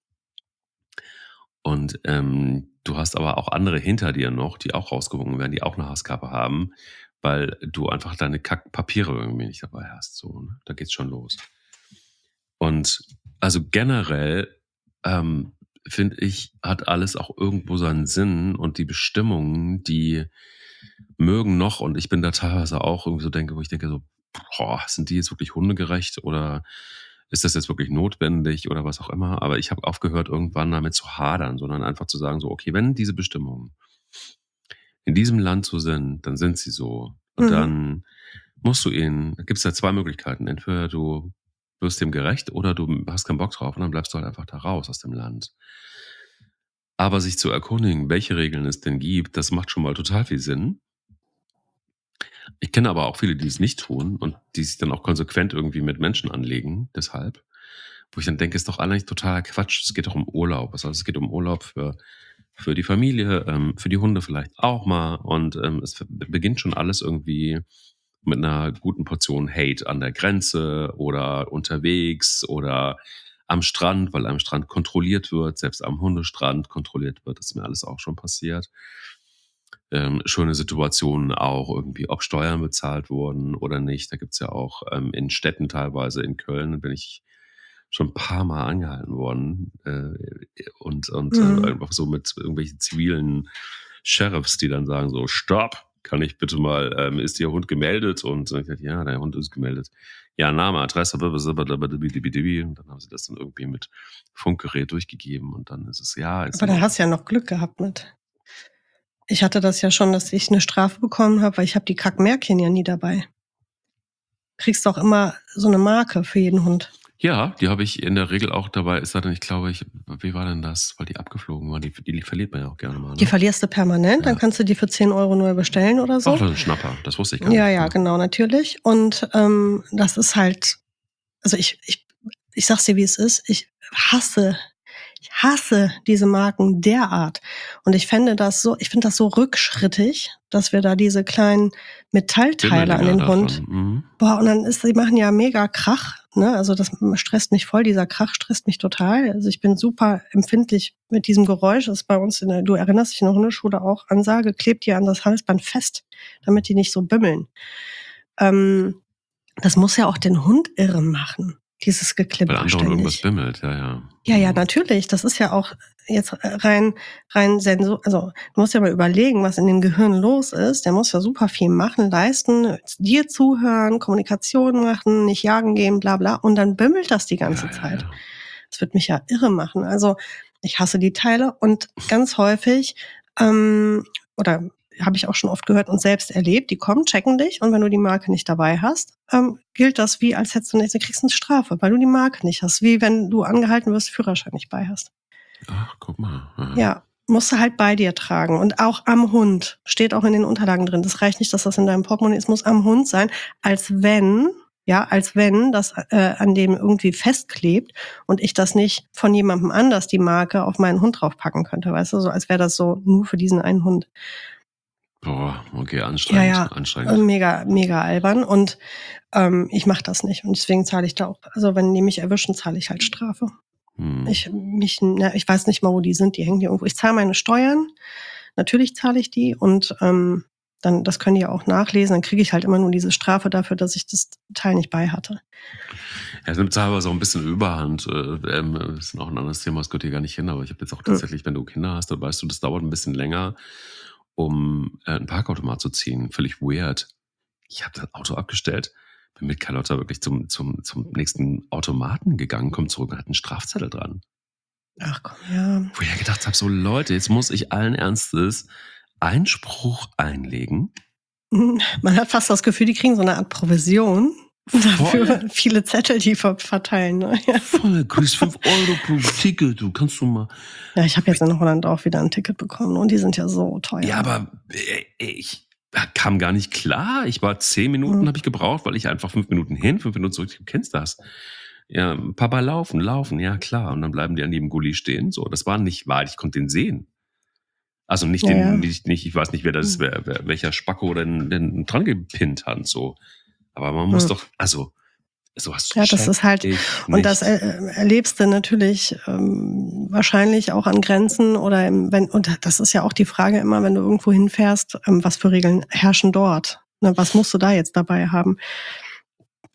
Und ähm, du hast aber auch andere hinter dir noch, die auch rausgewunken werden, die auch eine Hasskappe haben, weil du einfach deine Kackpapiere irgendwie nicht dabei hast. So, ne? Da geht's schon los. Und Also generell ähm, finde ich, hat alles auch irgendwo seinen Sinn und die Bestimmungen, die mögen noch, und ich bin da teilweise auch irgendwie so denke, wo ich denke so, boah, sind die jetzt wirklich hundegerecht oder ist das jetzt wirklich notwendig oder was auch immer? Aber ich habe aufgehört, irgendwann damit zu hadern, sondern einfach zu sagen so, okay, wenn diese Bestimmungen in diesem Land so sind, dann sind sie so. Und Mhm. dann musst du ihnen, da gibt es ja zwei Möglichkeiten. Entweder du wirst dem gerecht oder du hast keinen Bock drauf und dann bleibst du halt einfach da raus aus dem Land. Aber sich zu erkundigen, welche Regeln es denn gibt, das macht schon mal total viel Sinn. Ich kenne aber auch viele, die es nicht tun und die sich dann auch konsequent irgendwie mit Menschen anlegen, deshalb. Wo ich dann denke, ist doch eigentlich totaler Quatsch. Es geht doch um Urlaub. Also es geht um Urlaub für, für die Familie, ähm, für die Hunde vielleicht auch mal. Und ähm, es beginnt schon alles irgendwie mit einer guten Portion Hate an der Grenze oder unterwegs oder am Strand, weil am Strand kontrolliert wird, selbst am Hundestrand kontrolliert wird. Das ist mir alles auch schon passiert. Ähm, schöne Situationen auch irgendwie, ob Steuern bezahlt wurden oder nicht. Da gibt's ja auch ähm, in Städten teilweise, in Köln bin ich schon ein paar Mal angehalten worden äh, und, und Mhm. äh, einfach so mit irgendwelchen zivilen Sheriffs, die dann sagen so, stopp, kann ich bitte mal, ähm, ist Ihr Hund gemeldet? Und ich dachte, ja, der Hund ist gemeldet. Ja, Name, Adresse, und dann haben sie das dann irgendwie mit Funkgerät durchgegeben und dann ist es, ja, ist Aber da immer, hast du ja noch Glück gehabt mit. Ich hatte das ja schon, dass ich eine Strafe bekommen habe, weil ich habe die Kackmärkchen ja nie dabei. Kriegst doch immer so eine Marke für jeden Hund. ja, die habe ich in der Regel auch dabei. Ist da denn, ich glaube, ich, wie war denn das? Weil die abgeflogen war. Die, die verliert man ja auch gerne mal. Ne? Die verlierst du permanent, dann Ja. kannst du die für zehn Euro neu bestellen oder so. Ach, das ist ein Schnapper. Das wusste ich gar Ja, nicht. ja, genau, natürlich. Und ähm, das ist halt, also ich, ich, ich sag's dir, wie es ist. Ich hasse, ich hasse diese Marken derart. Und ich fände das so, ich finde das so rückschrittig, dass wir da diese kleinen Metallteile an den Bimmeldinger Hund. davon. Mhm. Boah, und dann ist, die machen ja mega Krach, ne? Also das stresst mich voll, dieser Krach stresst mich total. Also ich bin super empfindlich mit diesem Geräusch. Das ist bei uns in der, du erinnerst dich in der Hundeschule auch, Ansage, klebt die an das Halsband fest, damit die nicht so bimmeln. Ähm, das muss ja auch den Hund irre machen, dieses Weil Geklimper andauernd irgendwas ständig. bimmelt, ja, ja. Ja, ja, Mhm. natürlich. Das ist ja auch jetzt rein, rein Sensor. Also du musst ja mal überlegen, was in dem Gehirn los ist. Der muss ja super viel machen, leisten, dir zuhören, Kommunikation machen, nicht jagen gehen, bla bla. Und dann bimmelt das die ganze Ja, ja, Zeit. ja. Das wird mich ja irre machen. Also ich hasse die Teile und ganz häufig, ähm, oder habe ich auch schon oft gehört und selbst erlebt, die kommen, checken dich und wenn du die Marke nicht dabei hast, ähm, gilt das wie, als hättest du nicht, du kriegst eine Strafe, weil du die Marke nicht hast, wie wenn du angehalten wirst, Führerschein nicht bei hast. Ach, guck mal. Ja. Ja, musst du halt bei dir tragen und auch am Hund, steht auch in den Unterlagen drin. Das reicht nicht, dass das in deinem Portemonnaie ist, muss am Hund sein, als wenn, ja, als wenn das äh, an dem irgendwie festklebt und ich das nicht von jemandem anders die Marke auf meinen Hund draufpacken könnte, weißt du, so als wäre das so nur für diesen einen Hund. Boah, okay, Ja, anstrengend, ja, anstrengend. mega, mega albern und ähm, ich mache das nicht und deswegen zahle ich da auch, also wenn die mich erwischen, zahle ich halt Strafe. Hm. Ich, mich, na, ich weiß nicht mal, wo die sind, die hängen hier irgendwo. Ich zahle meine Steuern, natürlich zahle ich die und ähm, dann, das können die ja auch nachlesen, dann kriege ich halt immer nur diese Strafe dafür, dass ich das Teil nicht bei hatte. Ja, es nimmt teilweise auch ein bisschen Überhand. Äh, ähm, das ist noch ein anderes Thema, das gehört hier gar nicht hin, aber ich habe jetzt auch tatsächlich, wenn du Kinder hast, dann weißt du, das dauert ein bisschen länger, um äh, ein Parkautomat zu ziehen. Völlig weird. Ich habe das Auto abgestellt, bin mit Carlotta wirklich zum, zum, zum nächsten Automaten gegangen, komm zurück und hat einen Strafzettel dran. Ach komm, ja. Wo ich ja gedacht habe, so Leute, jetzt muss ich allen Ernstes Einspruch einlegen. Man hat fast das Gefühl, die kriegen so eine Art Provision dafür, Voll. viele Zettel, die ver- verteilen. Ne? Ja. Voll, kriegst fünf Euro pro Ticket, du kannst du mal. Ja, ich habe jetzt in Holland auch wieder ein Ticket bekommen und die sind ja so teuer. Ja, aber äh, ich kam gar nicht klar. Ich war zehn Minuten, Mhm. habe ich gebraucht, weil ich einfach fünf Minuten hin, fünf Minuten zurück. Du kennst das. Ja, Papa, laufen, laufen, ja klar. Und dann bleiben die an jedem Gully stehen. So, das war nicht wahr, ich konnte den sehen. Also nicht Ja, den, ja. nicht, nicht, ich weiß nicht, wer das ist, wer, wer, welcher Spacko denn, denn dran gepinnt hat. So. Aber man muss Mhm. doch, also, sowas Ja, das check ist halt, ich und das nicht. er, erlebst du natürlich ähm, wahrscheinlich auch an Grenzen oder im, wenn, und das ist ja auch die Frage immer, wenn du irgendwo hinfährst, ähm, was für Regeln herrschen dort? Ne, was musst du da jetzt dabei haben?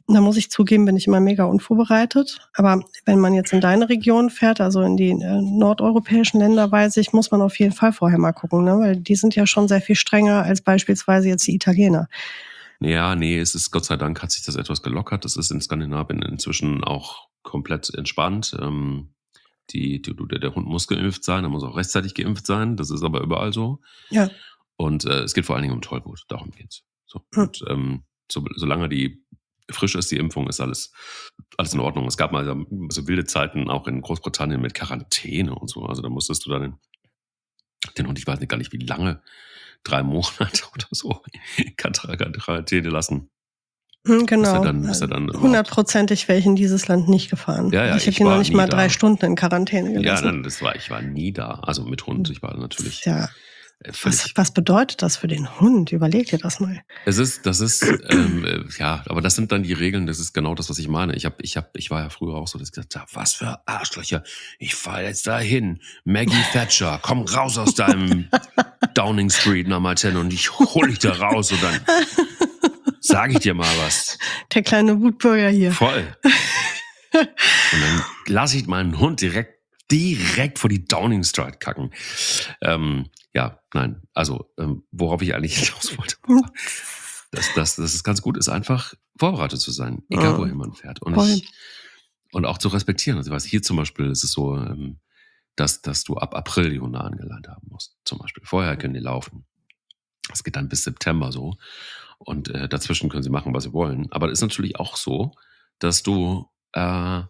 Da muss ich zugeben, bin ich immer mega unvorbereitet. Aber wenn man jetzt in deine Region fährt, also in die äh, nordeuropäischen Länder, weiß ich, muss man auf jeden Fall vorher mal gucken, ne? Weil die sind ja schon sehr viel strenger als beispielsweise jetzt die Italiener. Ja, nee, es ist Gott sei Dank hat sich das etwas gelockert. Das ist in Skandinavien inzwischen auch komplett entspannt. Ähm, die, die, der, der Hund muss geimpft sein, er muss auch rechtzeitig geimpft sein. Das ist aber überall so. Ja. Und äh, es geht vor allen Dingen um Tollwut, darum geht's. So. Hm. Und ähm, so, solange die frisch ist, die Impfung, ist alles, alles in Ordnung. Es gab mal so, so wilde Zeiten auch in Großbritannien mit Quarantäne und so. Also da musstest du dann den, den Hund, ich weiß nicht gar nicht wie lange, drei Monate oder so in Quarantäne lassen. Hm, genau. Bis er dann, bis er dann Hundertprozentig wäre ich in dieses Land nicht gefahren. Ja, ja, ich hätte ich ihn noch war nicht nie mal da. drei Stunden in Quarantäne Ja, gelassen. nein, das war, ich war nie da. Also mit Hund, ich war natürlich Ja. äh, völlig. Was, was bedeutet das für den Hund? Überleg dir das mal. Es ist, das ist, ähm, äh, ja, aber das sind dann die Regeln, das ist genau das, was ich meine. Ich hab, ich hab, ich war ja früher auch so, dass ich gesagt habe, was für Arschlöcher, ich fahr jetzt dahin. Maggie Thatcher, komm raus aus deinem Downing Street Nummer zehn und ich hol dich da raus und dann sag ich dir mal was. Der kleine Wutbürger hier. Voll. Und dann lasse ich meinen Hund direkt, direkt vor die Downing Street kacken. Ähm, ja, nein, also ähm, worauf ich eigentlich hinaus wollte, dass, dass, dass es ganz gut ist, einfach vorbereitet zu sein, egal wohin man fährt. Und, ich, und auch zu respektieren. Also ich weiß, hier zum Beispiel ist es so, ähm, dass, dass du ab April die Hunde angelernt haben musst. Zum Beispiel. Vorher können die laufen. Das geht dann bis September so. Und äh, dazwischen können sie machen, was sie wollen. Aber es ist natürlich auch so, dass du, äh,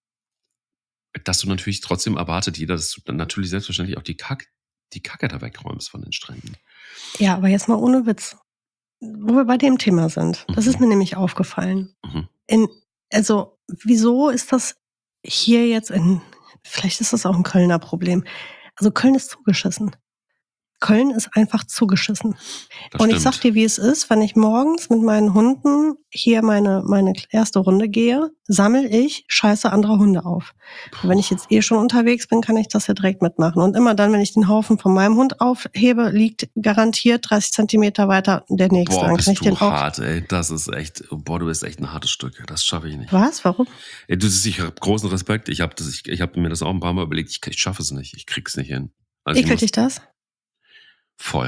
dass du natürlich trotzdem erwartet jeder, dass du dann natürlich selbstverständlich auch die Kack, die Kacke da wegräumst von den Stränden. Ja, aber jetzt mal ohne Witz. Wo wir bei dem Thema sind. Das Mhm. ist mir nämlich aufgefallen. Mhm. In, also, wieso ist das hier jetzt in, vielleicht ist das auch ein Kölner Problem. Also Köln ist zugeschissen. Köln ist einfach zugeschissen. Das Und stimmt. ich sag dir, wie es ist, wenn ich morgens mit meinen Hunden hier meine, meine erste Runde gehe, sammle ich Scheiße anderer Hunde auf. Und wenn ich jetzt eh schon unterwegs bin, kann ich das ja direkt mitmachen. Und immer dann, wenn ich den Haufen von meinem Hund aufhebe, liegt garantiert dreißig Zentimeter weiter der nächste. Boah, Dann bist kann ich du den auch. hart, ey. Das ist echt, boah, du bist echt ein hartes Stück. Das schaffe ich nicht. Was? Warum? Ey, du, ich habe großen Respekt. Ich habe ich, ich hab mir das auch ein paar Mal überlegt. Ich, ich schaffe es nicht. Ich krieg's nicht hin. Also ich Ekelt muss- dich das? Voll.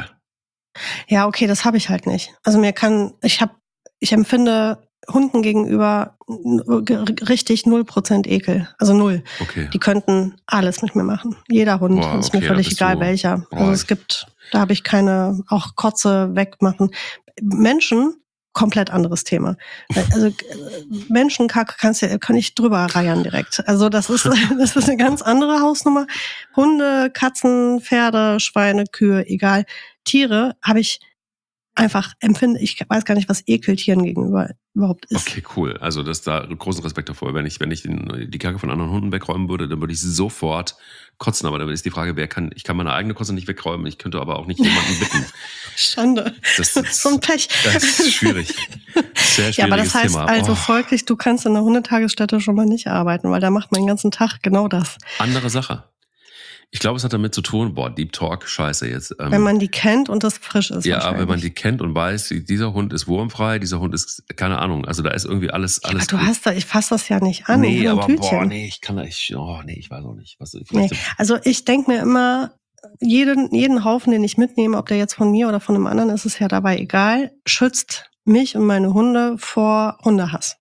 Ja, okay, das habe ich halt nicht. Also mir kann, ich habe, ich empfinde Hunden gegenüber n- ge- richtig null Prozent Ekel. Also null. Okay. Die könnten alles mit mir machen. Jeder Hund. Boah, ist okay, mir da völlig bist egal du- welcher. boah, Also es ich- gibt, da habe ich keine, auch Kotze wegmachen. Menschen, komplett anderes Thema. Also äh, Menschenkacke kannst du, kann ich drüber reiern direkt. Also das ist, das ist eine ganz andere Hausnummer. Hunde, Katzen, Pferde, Schweine, Kühe, egal. Tiere habe ich einfach empfinde, ich weiß gar nicht, was Ekeltieren gegenüber überhaupt ist. Okay, cool. Also das da großen Respekt davor. Wenn ich, wenn ich den, die Kacke von anderen Hunden wegräumen würde, dann würde ich sofort kotzen. Aber dann ist die Frage, wer kann, ich kann meine eigene Kotze nicht wegräumen, ich könnte aber auch nicht jemanden bitten. Schande. Das Das ist- ist so ein Pech. Das ist schwierig. Sehr schwieriges Ja, aber das heißt Thema. also Oh. folglich, du kannst in der Hundetagesstätte schon mal nicht arbeiten, weil da macht man den ganzen Tag genau das. Andere Sache. Ich glaube, es hat damit zu tun, boah, Deep Talk, scheiße jetzt. Ähm, Wenn man die kennt und das frisch ist. ja, wahrscheinlich. wenn man die kennt und weiß, dieser Hund ist wurmfrei, dieser Hund ist, keine Ahnung, also da ist irgendwie alles, Ja, alles aber du hast da, ich fasse das ja nicht an. Nee, in ein aber Tütchen. boah, nee, ich kann da, ich, oh, nee, ich weiß auch nicht. Was, Nee. vielleicht Also ich denke mir immer, jeden, jeden Haufen, den ich mitnehme, ob der jetzt von mir oder von einem anderen ist, ist ja dabei egal, schützt mich und meine Hunde vor Hundehass.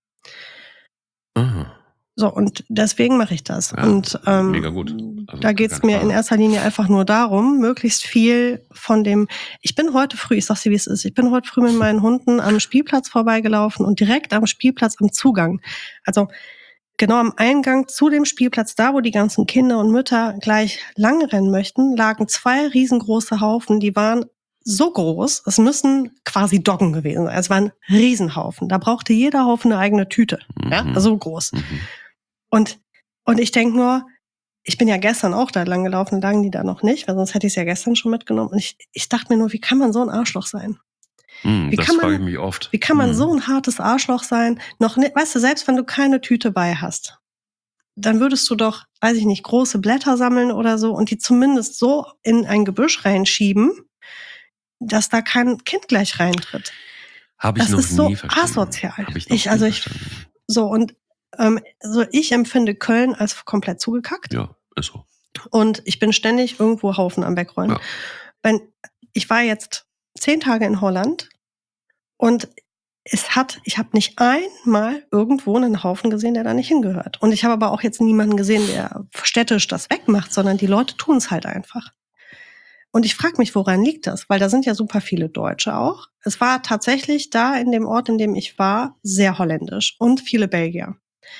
Aha. So, und deswegen mache ich das. Ja, und ähm, mega gut. Also, da geht's keine mir Frage. in erster Linie einfach nur darum, möglichst viel von dem. Ich bin heute früh, ich sag's dir, wie es ist, ich bin heute früh mit meinen Hunden am Spielplatz vorbeigelaufen und direkt am Spielplatz am Zugang. Also genau am Eingang zu dem Spielplatz, da wo die ganzen Kinder und Mütter gleich lang rennen möchten, lagen zwei riesengroße Haufen, die waren so groß, es müssen quasi Doggen gewesen sein. Es waren Riesenhaufen. Da brauchte jeder Haufen eine eigene Tüte. Ja, Mhm. so groß. Mhm. Und, und ich denke nur, ich bin ja gestern auch da lang gelaufen, lagen die da noch nicht, weil sonst hätte ich es ja gestern schon mitgenommen. Und ich, ich dachte mir nur, wie kann man so ein Arschloch sein? Hm, Wie das kann man- frage ich mich oft. Wie kann man Hm. so ein hartes Arschloch sein? Noch nicht, weißt du, selbst wenn du keine Tüte bei hast, dann würdest du doch, weiß ich nicht, große Blätter sammeln oder so und die zumindest so in ein Gebüsch reinschieben, dass da kein Kind gleich reintritt. Habe ich Das noch ist so nie verstanden. asozial. Hab ich noch Ich, nie also ich, verstanden. so und ähm, so ich empfinde Köln als komplett zugekackt Ja, ist so. und ich bin ständig irgendwo Haufen am Wegräumen. Ja. Wenn, ich war jetzt zehn Tage in Holland und es hat, ich habe nicht einmal irgendwo einen Haufen gesehen, der da nicht hingehört. Und ich habe aber auch jetzt niemanden gesehen, der städtisch das wegmacht, sondern die Leute tun es halt einfach. Und ich frage mich, woran liegt das? Weil da sind ja super viele Deutsche auch. Es war tatsächlich da in dem Ort, in dem ich war, sehr holländisch und viele Belgier.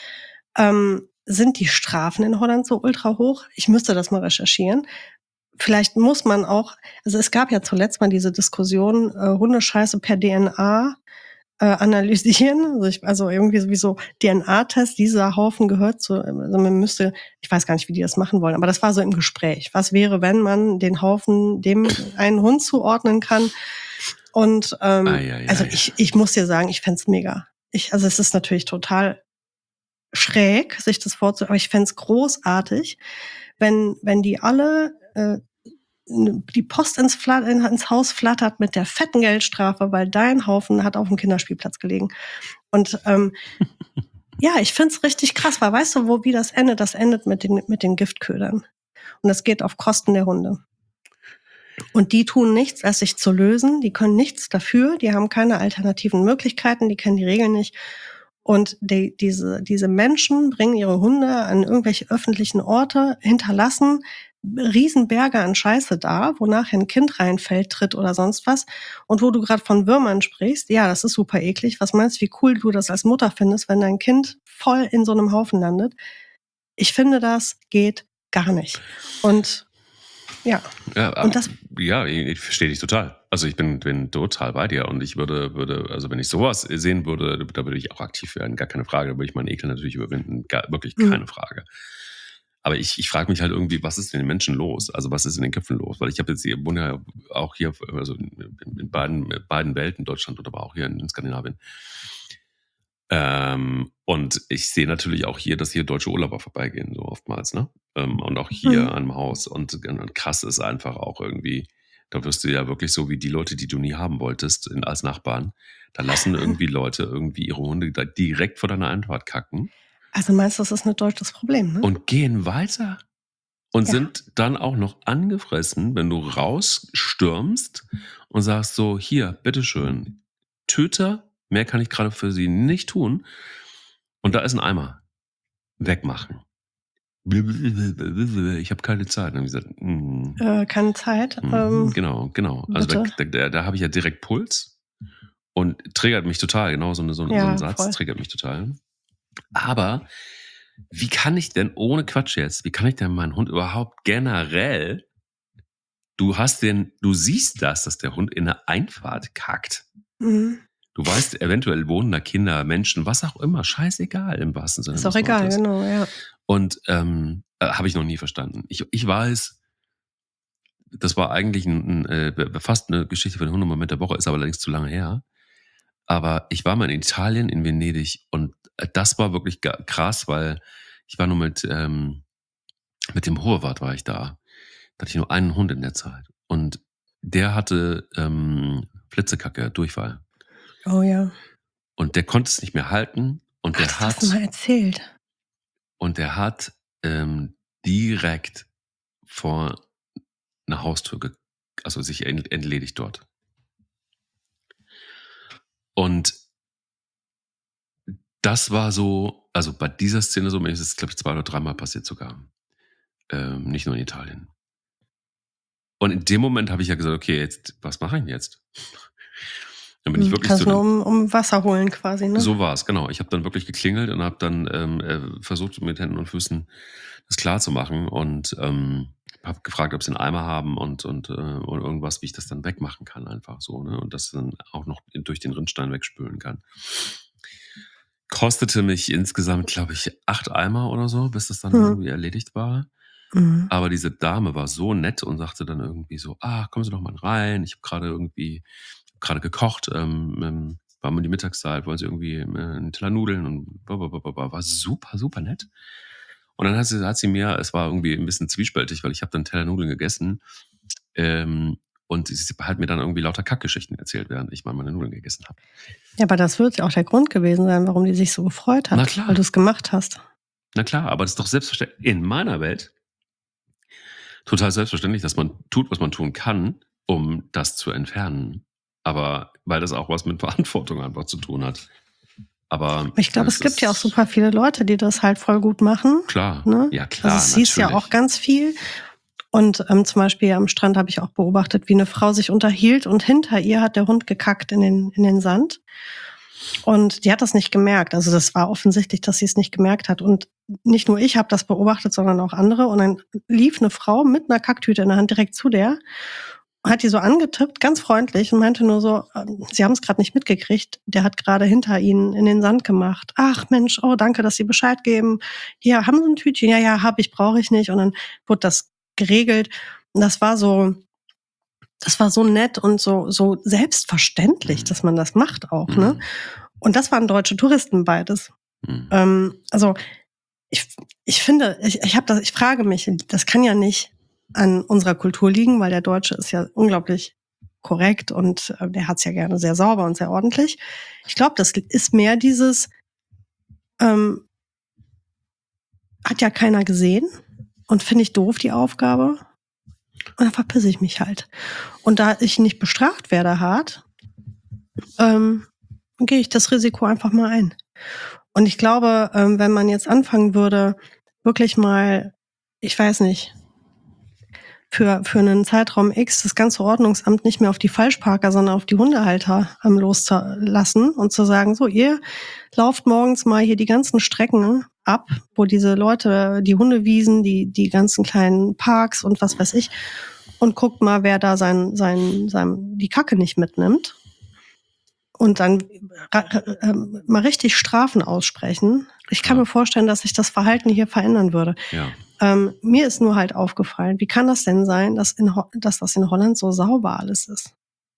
Ähm, sind die Strafen in Holland so ultra hoch? Ich müsste das mal recherchieren. Vielleicht muss man auch, also es gab ja zuletzt mal diese Diskussion, äh, Hundescheiße per D N A äh, analysieren. Also, ich, also irgendwie sowieso D N A-Test, dieser Haufen gehört zu, also man müsste, ich weiß gar nicht, wie die das machen wollen, aber das war so im Gespräch. Was wäre, wenn man den Haufen dem einen Hund zuordnen kann? Und ähm, Ei, ei, also ei. ich, ich muss dir sagen, ich fänd's mega. Ich, also es ist natürlich total schräg, sich das vorzustellen, aber ich fänd's großartig, wenn, wenn die alle äh, die Post ins, Flat, ins Haus flattert mit der fetten Geldstrafe, weil dein Haufen hat auf dem Kinderspielplatz gelegen. Und ähm, ja, ich find's richtig krass, weil weißt du, wo wie das endet? Das endet mit den, mit den Giftködern. Und das geht auf Kosten der Hunde. Und die tun nichts, als sich zu lösen. Die können nichts dafür. Die haben keine alternativen Möglichkeiten. Die kennen die Regeln nicht. Und die, diese, diese Menschen bringen ihre Hunde an irgendwelche öffentlichen Orte, hinterlassen Riesenberge an Scheiße da, wo nachher ein Kind reinfällt, tritt oder sonst was. Und wo du gerade von Würmern sprichst, ja, das ist super eklig. Was meinst du, wie cool du das als Mutter findest, wenn dein Kind voll in so einem Haufen landet? Ich finde, das geht gar nicht. Und ja, Ja, und das, ja, ich, ich verstehe dich total. Also ich bin, bin total bei dir und ich würde, würde, also wenn ich sowas sehen würde, da würde ich auch aktiv werden, gar keine Frage. Da würde ich meinen Ekel natürlich überwinden, gar, wirklich keine Mhm. Frage. Aber ich, ich frage mich halt irgendwie, was ist denn den Menschen los? Also was ist in den Köpfen los? Weil ich habe jetzt hier, wohne ja auch hier, also in, in beiden, beiden Welten, Deutschland oder aber auch hier in, in Skandinavien. Ähm, und ich sehe natürlich auch hier, dass hier deutsche Urlauber vorbeigehen, so oftmals, ne? Ähm, und auch hier Mhm. am Haus. Und, und krass ist einfach auch irgendwie, da wirst du ja wirklich so wie die Leute, die du nie haben wolltest, in, als Nachbarn. Da lassen irgendwie Leute irgendwie ihre Hunde da direkt vor deiner Einfahrt kacken also meinst du, das ist ein deutsches Problem, ne? und gehen weiter. Und Ja. sind dann auch noch angefressen, wenn du rausstürmst und sagst so, hier, bitteschön, Töter, mehr kann ich gerade für sie nicht tun. Und da ist ein Eimer. Wegmachen. Ich habe keine Zeit. Dann habe ich gesagt, mm, Äh, keine Zeit. mm, Ähm, genau, genau. Also da, bitte. da, da habe ich ja direkt Puls und triggert mich total. Genau so, eine, so, so Ja, ein Satz voll. triggert mich total. Aber wie kann ich denn, ohne Quatsch jetzt, wie kann ich denn meinen Hund überhaupt generell, du hast den, du siehst das, dass der Hund in der Einfahrt kackt. Mhm. Du weißt, eventuell wohnen da Kinder, Menschen, was auch immer, scheißegal im wahrsten Sinne Ist des auch egal, Wortes. genau, ja. Und ähm, äh, habe ich noch nie verstanden. Ich, ich weiß, das war eigentlich ein, ein, äh, fast eine Geschichte für den Hundemoment der Woche, ist aber allerdings zu lange her. Aber ich war mal in Italien, in Venedig und äh, das war wirklich ga- krass, weil ich war nur mit, ähm, mit dem Horvath war ich da. Da hatte ich nur einen Hund in der Zeit. Und der hatte ähm, Flitzekacke, Durchfall. Oh ja. Und der konnte es nicht mehr halten. Und Ach, der das hast du hat, mal erzählt. und der hat ähm, direkt vor einer Haustür, ge- also sich ent- entledigt dort. Und das war so, also bei dieser Szene so, mir ist es, glaube ich, zwei oder dreimal passiert sogar. Ähm, nicht nur in Italien. Und in dem Moment habe ich ja gesagt, okay, jetzt, was mache ich denn jetzt? Dann bin ich Hm, wirklich kannst zu nur dem, um, um Wasser holen quasi, ne? so war es, genau. Ich habe dann wirklich geklingelt und habe dann ähm, äh, versucht, mit Händen und Füßen das klar zu machen und ähm, habe gefragt, ob sie einen Eimer haben und, und, äh, und irgendwas, wie ich das dann wegmachen kann, einfach so, ne? Und das dann auch noch durch den Rinnstein wegspülen kann. Kostete mich insgesamt, glaube ich, acht Eimer oder so, bis das dann Mhm. irgendwie erledigt war. Mhm. Aber diese Dame war so nett und sagte dann irgendwie so, ah, kommen Sie doch mal rein. Ich habe gerade irgendwie, gerade gekocht, ähm, ähm, war mal die Mittagszeit, wollen Sie irgendwie äh, einen Teller Nudeln und blablabla. War super, super nett. Und dann hat sie, hat sie mir, es war irgendwie ein bisschen zwiespältig, weil ich habe dann Teller Nudeln gegessen. Ähm, und sie hat mir dann irgendwie lauter Kackgeschichten erzählt, während ich mal meine Nudeln gegessen habe. Ja, aber das wird ja auch der Grund gewesen sein, warum die sich so gefreut hat, Na klar. weil du es gemacht hast. Na klar, aber das ist doch selbstverständlich. In meiner Welt total selbstverständlich, dass man tut, was man tun kann, um das zu entfernen. Aber weil das auch was mit Verantwortung einfach zu tun hat. Aber Ich glaube, es gibt ja auch super viele Leute, die das halt voll gut machen. Klar, Ne? ja klar, also es siehst ja natürlich. auch ganz viel. Und ähm, zum Beispiel am Strand habe ich auch beobachtet, wie eine Frau sich unterhielt und hinter ihr hat der Hund gekackt in den, in den Sand. Und die hat das nicht gemerkt. Also das war offensichtlich, dass sie es nicht gemerkt hat. Und nicht nur ich habe das beobachtet, sondern auch andere. Und dann lief eine Frau mit einer Kacktüte in der Hand direkt zu der, hat die so angetippt, ganz freundlich und meinte nur so, sie haben es gerade nicht mitgekriegt, der hat gerade hinter ihnen in den Sand gemacht. Ach Mensch, oh danke, dass Sie Bescheid geben. Hier, haben Sie ein Tütchen? Ja, ja, habe ich, brauche ich nicht. Und dann wurde das geregelt. Und das war so, das war so nett und so, so selbstverständlich, dass man das macht auch, Mhm. ne? Und das waren deutsche Touristen beides. Mhm. Ähm, also ich, ich finde, ich, ich habe das, ich frage mich, das kann ja nicht an unserer Kultur liegen, weil der Deutsche ist ja unglaublich korrekt und äh, der hat's ja gerne sehr sauber und sehr ordentlich. Ich glaube, das ist mehr dieses, ähm, hat ja keiner gesehen und finde ich doof, die Aufgabe. Und dann verpisse ich mich halt. Und da ich nicht bestraft werde hart, ähm, gehe ich das Risiko einfach mal ein. Und ich glaube, ähm, wenn man jetzt anfangen würde, wirklich mal, ich weiß nicht, für für einen Zeitraum X das ganze Ordnungsamt nicht mehr auf die Falschparker, sondern auf die Hundehalter ähm, loszulassen und zu sagen, so, ihr lauft morgens mal hier die ganzen Strecken ab, wo diese Leute, die Hundewiesen, die die ganzen kleinen Parks und was weiß ich, und guckt mal, wer da sein sein sein die Kacke nicht mitnimmt. Und dann äh, mal richtig Strafen aussprechen. Ich kann Ja. mir vorstellen, dass sich das Verhalten hier verändern würde. Ja. Ähm, mir ist nur halt aufgefallen, wie kann das denn sein, dass, in Ho- dass das in Holland so sauber alles ist?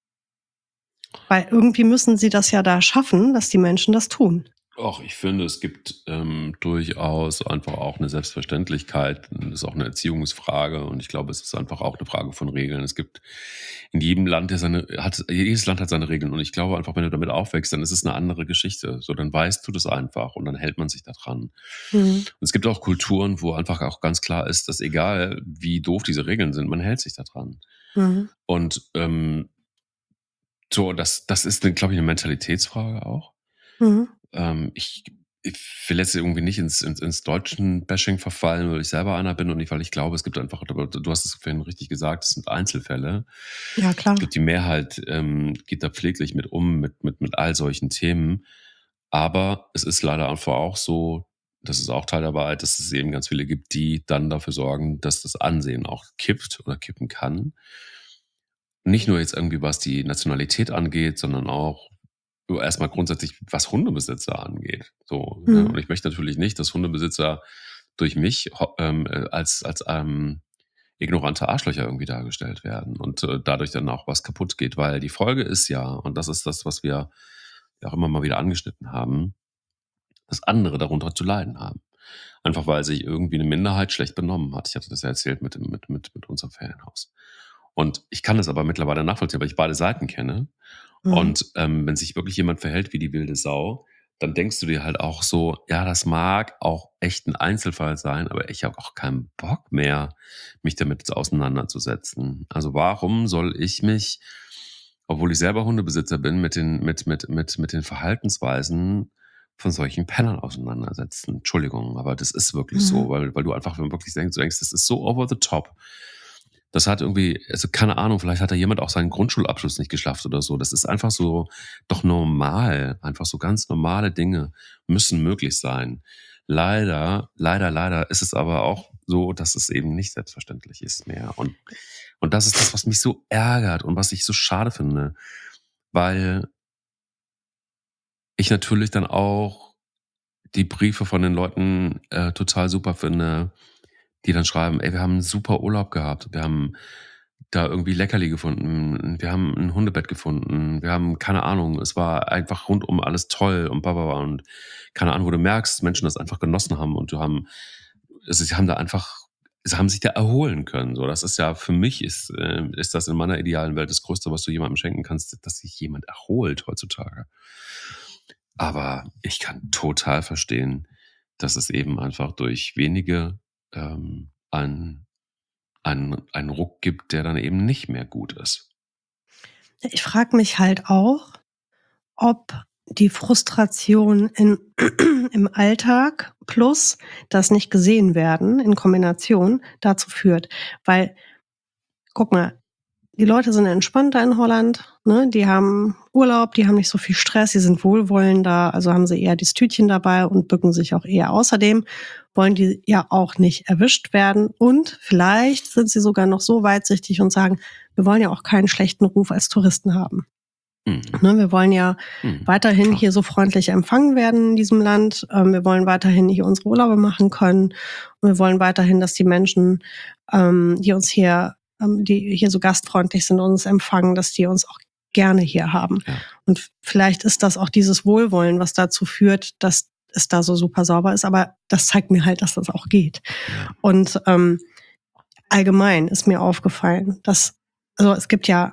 Weil irgendwie müssen sie das ja da schaffen, dass die Menschen das tun. Och, ich finde, es gibt ähm, durchaus einfach auch eine Selbstverständlichkeit. Das ist auch eine Erziehungsfrage und ich glaube, es ist einfach auch eine Frage von Regeln. Es gibt in jedem Land, der seine, hat, jedes Land hat seine Regeln und ich glaube einfach, wenn du damit aufwächst, dann ist es eine andere Geschichte. So, dann weißt du das einfach und dann hält man sich da dran. Mhm. Und es gibt auch Kulturen, wo einfach auch ganz klar ist, dass egal wie doof diese Regeln sind, man hält sich da dran. Mhm. Und ähm, so, das, das ist, glaube ich, eine Mentalitätsfrage auch. Mhm. Ähm, ich, ich will jetzt irgendwie nicht ins, ins, ins deutschen Bashing verfallen, weil ich selber einer bin und nicht, weil ich glaube, es gibt einfach, aber du hast es vorhin richtig gesagt, es sind Einzelfälle. Ja, klar. Ich glaube, die Mehrheit ähm, geht da pfleglich mit um, mit, mit, mit all solchen Themen. Aber es ist leider einfach auch so, das ist auch Teil der Wahrheit, dass es eben ganz viele gibt, die dann dafür sorgen, dass das Ansehen auch kippt oder kippen kann. Nicht nur jetzt irgendwie, was die Nationalität angeht, sondern auch erstmal grundsätzlich, was Hundebesitzer angeht. So, Mhm. ne? Und ich möchte natürlich nicht, dass Hundebesitzer durch mich ähm, als, als ähm, ignorante Arschlöcher irgendwie dargestellt werden und äh, dadurch dann auch was kaputt geht, weil die Folge ist ja, und das ist das, was wir ja auch immer mal wieder angeschnitten haben, dass andere darunter zu leiden haben. Einfach weil sich irgendwie eine Minderheit schlecht benommen hat. Ich hatte das ja erzählt mit, dem, mit, mit, mit unserem Ferienhaus. Und ich kann das aber mittlerweile nachvollziehen, weil ich beide Seiten kenne. Mhm. Und ähm, wenn sich wirklich jemand verhält wie die wilde Sau, dann denkst du dir halt auch so, ja, das mag auch echt ein Einzelfall sein, aber ich habe auch keinen Bock mehr, mich damit auseinanderzusetzen. Also warum soll ich mich, obwohl ich selber Hundebesitzer bin, mit den, mit, mit, mit, mit den Verhaltensweisen von solchen Pennern auseinandersetzen? Entschuldigung, aber das ist wirklich Mhm. so, weil, weil du einfach wirklich denkst, du denkst, das ist so over the top. Das hat irgendwie, also keine Ahnung, vielleicht hat da jemand auch seinen Grundschulabschluss nicht geschafft oder so. Das ist einfach so doch normal. Einfach so ganz normale Dinge müssen möglich sein. Leider, leider, leider ist es aber auch so, dass es eben nicht selbstverständlich ist mehr. Und, und das ist das, was mich so ärgert und was ich so schade finde. Weil ich natürlich dann auch die Briefe von den Leuten äh, total super finde, die dann schreiben, ey, wir haben einen super Urlaub gehabt, wir haben da irgendwie Leckerli gefunden, wir haben ein Hundebett gefunden, wir haben, keine Ahnung, es war einfach rundum alles toll und bla und keine Ahnung, wo du merkst, Menschen das einfach genossen haben und du haben, also sie haben da einfach sie haben sich da erholen können. So, das ist ja für mich ist, äh, ist das in meiner idealen Welt das Größte, was du jemandem schenken kannst, dass sich jemand erholt heutzutage. Aber ich kann total verstehen, dass es eben einfach durch wenige ähm, einen, einen, einen Ruck gibt, der dann eben nicht mehr gut ist. Ich frage mich halt auch, ob die Frustration in, im Alltag plus das nicht gesehen werden in Kombination dazu führt. Weil, guck mal, die Leute sind entspannter in Holland, ne? Die haben Urlaub, die haben nicht so viel Stress, die sind wohlwollender, also haben sie eher das Tütchen dabei und bücken sich auch eher. Außerdem wollen die ja auch nicht erwischt werden und vielleicht sind sie sogar noch so weitsichtig und sagen, wir wollen ja auch keinen schlechten Ruf als Touristen haben. Mhm. Ne, wir wollen ja Mhm. weiterhin Klar. hier so freundlich empfangen werden in diesem Land. Ähm, wir wollen weiterhin hier unsere Urlaube machen können. Und wir wollen weiterhin, dass die Menschen, ähm, die uns hier, ähm, die hier so gastfreundlich sind und uns empfangen, dass die uns auch gerne hier haben. Ja. Und vielleicht ist das auch dieses Wohlwollen, was dazu führt, dass es da so super sauber ist. Aber das zeigt mir halt, dass das auch geht. Ja. Und ähm, allgemein ist mir aufgefallen, dass, also es gibt ja,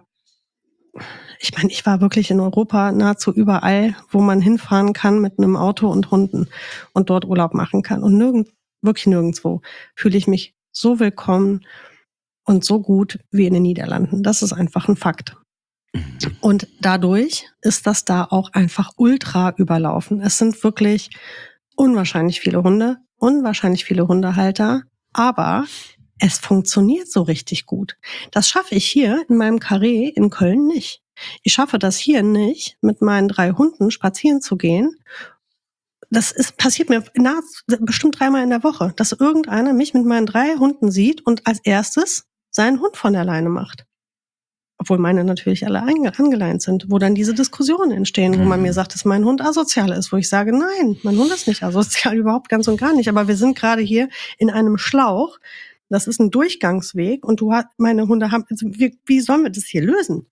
ich meine, ich war wirklich in Europa nahezu überall, wo man hinfahren kann mit einem Auto und Hunden und dort Urlaub machen kann. Und nirgend, wirklich nirgendwo fühle ich mich so willkommen und so gut wie in den Niederlanden. Das ist einfach ein Fakt. Mhm. Und dadurch ist das da auch einfach ultra überlaufen. Es sind wirklich unwahrscheinlich viele Hunde, unwahrscheinlich viele Hundehalter, aber es funktioniert so richtig gut. Das schaffe ich hier in meinem Karree in Köln nicht. Ich schaffe das hier nicht, mit meinen drei Hunden spazieren zu gehen. Das ist, passiert mir nahezu, bestimmt dreimal in der Woche, dass irgendeiner mich mit meinen drei Hunden sieht und als erstes seinen Hund von der Leine macht. Obwohl meine natürlich alle einge- angeleint sind, wo dann diese Diskussionen entstehen, wo man mir sagt, dass mein Hund asozial ist, wo ich sage, nein, mein Hund ist nicht asozial, überhaupt ganz und gar nicht. Aber wir sind gerade hier in einem Schlauch. Das ist ein Durchgangsweg und du hast, meine Hunde haben, also wie, wie sollen wir das hier lösen?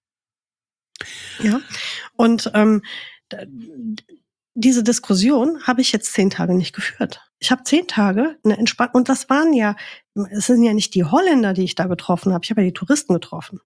Ja. Und ähm, d- diese Diskussion habe ich jetzt zehn Tage nicht geführt. Ich habe zehn Tage eine Entspannung, und das waren ja, es sind ja nicht die Holländer, die ich da getroffen habe, ich habe ja die Touristen getroffen.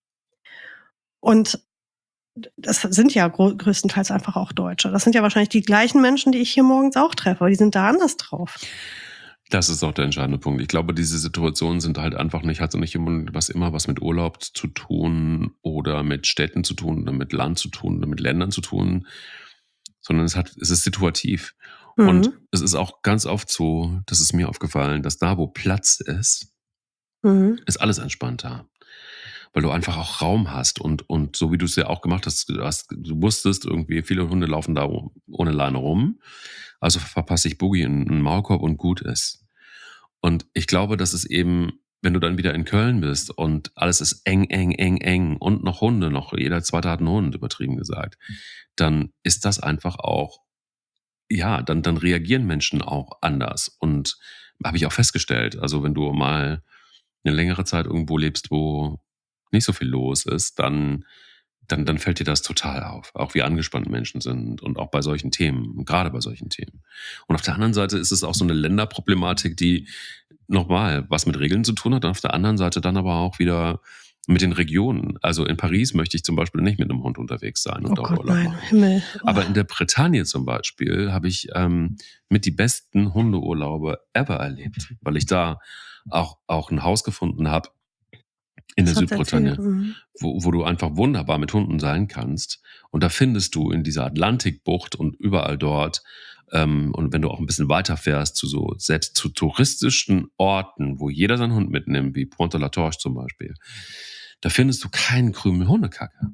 Und das sind ja gro- größtenteils einfach auch Deutsche. Das sind ja wahrscheinlich die gleichen Menschen, die ich hier morgens auch treffe, aber die sind da anders drauf. Das ist auch der entscheidende Punkt. Ich glaube, diese Situationen sind halt einfach nicht, hat so nicht immer was, immer was mit Urlaub zu tun oder mit Städten zu tun oder mit Land zu tun oder mit Ländern zu tun, sondern es hat, es ist situativ. Mhm. Und es ist auch ganz oft so, das ist mir aufgefallen, dass da, wo Platz ist, Mhm. ist alles entspannter. Weil du einfach auch Raum hast und, und so wie du es ja auch gemacht hast, du, hast, du wusstest irgendwie, viele Hunde laufen da ohne Leine rum, also verpasse ich Boogie in einen Maulkorb und gut ist. Und ich glaube, dass es eben, wenn du dann wieder in Köln bist und alles ist eng, eng, eng, eng und noch Hunde, noch jeder zweite hat einen Hund, übertrieben gesagt, dann ist das einfach auch, ja, dann, dann reagieren Menschen auch anders. Und habe ich auch festgestellt, also wenn du mal eine längere Zeit irgendwo lebst, wo nicht so viel los ist, dann, dann, dann fällt dir das total auf. Auch wie angespannt Menschen sind und auch bei solchen Themen, gerade bei solchen Themen. Und auf der anderen Seite ist es auch so eine Länderproblematik, die nochmal was mit Regeln zu tun hat, und auf der anderen Seite dann aber auch wieder mit den Regionen. Also in Paris möchte ich zum Beispiel nicht mit einem Hund unterwegs sein und Oh dort Gott, Urlaub nein, machen. Himmel. Oh. Aber in der Bretagne zum Beispiel habe ich ähm, mit die besten Hundeurlaube ever erlebt, weil ich da auch, auch ein Haus gefunden habe in der Das hat's Südbretagne, erzählt. Mhm. wo, wo du einfach wunderbar mit Hunden sein kannst. Und da findest du in dieser Atlantikbucht und überall dort, ähm, und wenn du auch ein bisschen weiter fährst, zu so, selbst zu touristischen Orten, wo jeder seinen Hund mitnimmt, wie Pointe-la-Torche zum Beispiel, da findest du keinen Krümel Hundekacke.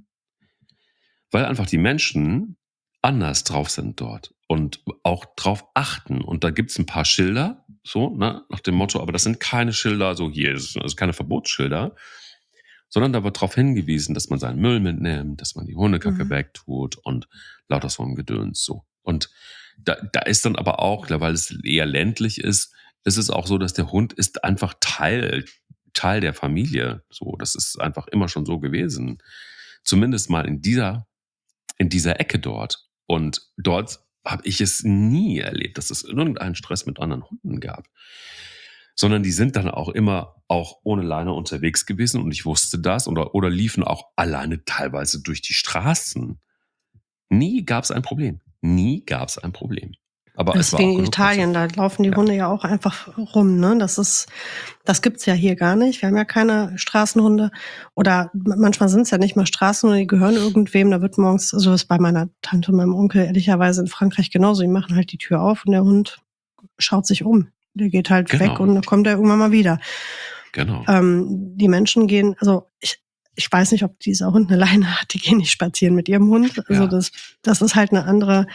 Weil einfach die Menschen anders drauf sind dort und auch drauf achten. Und da gibt's ein paar Schilder, so, ne, nach dem Motto, aber das sind keine Schilder, so hier, das sind also keine Verbotsschilder, sondern da wird darauf hingewiesen, dass man seinen Müll mitnimmt, dass man die Hundekacke Mhm. wegtut und lauter so ein Gedöns, so. Und da, da ist dann aber auch, weil es eher ländlich ist, ist es auch so, dass der Hund ist einfach Teil, Teil der Familie, so. Das ist einfach immer schon so gewesen. Zumindest mal in dieser in dieser Ecke dort. Und dort habe ich es nie erlebt, dass es irgendeinen Stress mit anderen Hunden gab. sondern die sind dann auch immer auch ohne Leine unterwegs gewesen und ich wusste das oder, oder liefen auch alleine teilweise durch die Straßen. Nie gab es ein Problem. Nie gab es ein Problem. Aber es war auch Deswegen genug Italien, da Platz. laufen die Ja. Hunde ja auch einfach rum, ne? Das ist, das gibt's ja hier gar nicht. Wir haben ja keine Straßenhunde. Oder manchmal sind es ja nicht mal Straßenhunde, die gehören irgendwem. Da wird morgens, also das ist bei meiner Tante und meinem Onkel ehrlicherweise in Frankreich genauso. Die machen halt die Tür auf und der Hund schaut sich um. Der geht halt Genau. weg und dann kommt er irgendwann mal wieder. Genau. Ähm, die Menschen gehen, also ich, ich weiß nicht, ob dieser Hund eine Leine hat, die gehen nicht spazieren mit ihrem Hund. Also Ja. das, das ist halt eine andere,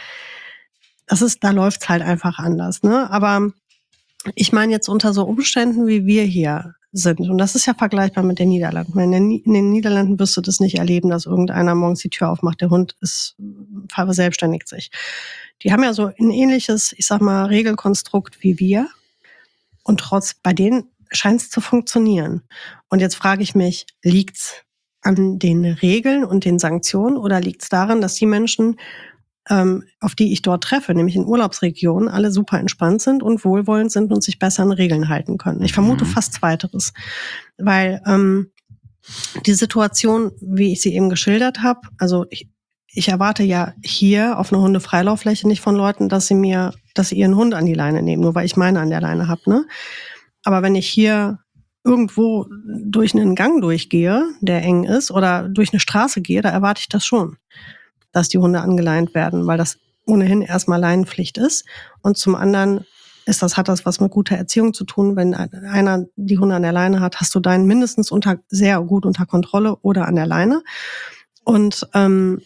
das ist, da läuft's halt einfach anders, ne? Aber ich meine jetzt unter so Umständen, wie wir hier sind, und das ist ja vergleichbar mit den Niederlanden. In den, in den Niederlanden wirst du das nicht erleben, dass irgendeiner morgens die Tür aufmacht, der Hund ist, verselbstständigt sich. Die haben ja so ein ähnliches, ich sag mal, Regelkonstrukt wie wir. Und trotz, bei denen scheint es zu funktionieren. Und jetzt frage ich mich, liegt's an den Regeln und den Sanktionen oder liegt's daran, dass die Menschen, ähm, auf die ich dort treffe, nämlich in Urlaubsregionen, alle super entspannt sind und wohlwollend sind und sich besser an Regeln halten können? Ich vermute Mhm. fast Zweiteres. Weil ähm, die Situation, wie ich sie eben geschildert habe, also ich, ich erwarte ja hier auf einer Hundefreilauffläche nicht von Leuten, dass sie mir, dass sie ihren Hund an die Leine nehmen, nur weil ich meine an der Leine habe, ne? Aber wenn ich hier irgendwo durch einen Gang durchgehe, der eng ist, oder durch eine Straße gehe, da erwarte ich das schon, dass die Hunde angeleint werden, weil das ohnehin erstmal Leinenpflicht ist. Und zum anderen ist das, hat das was mit guter Erziehung zu tun. Wenn einer die Hunde an der Leine hat, hast du deinen mindestens unter, sehr gut unter Kontrolle oder an der Leine. Und ähm,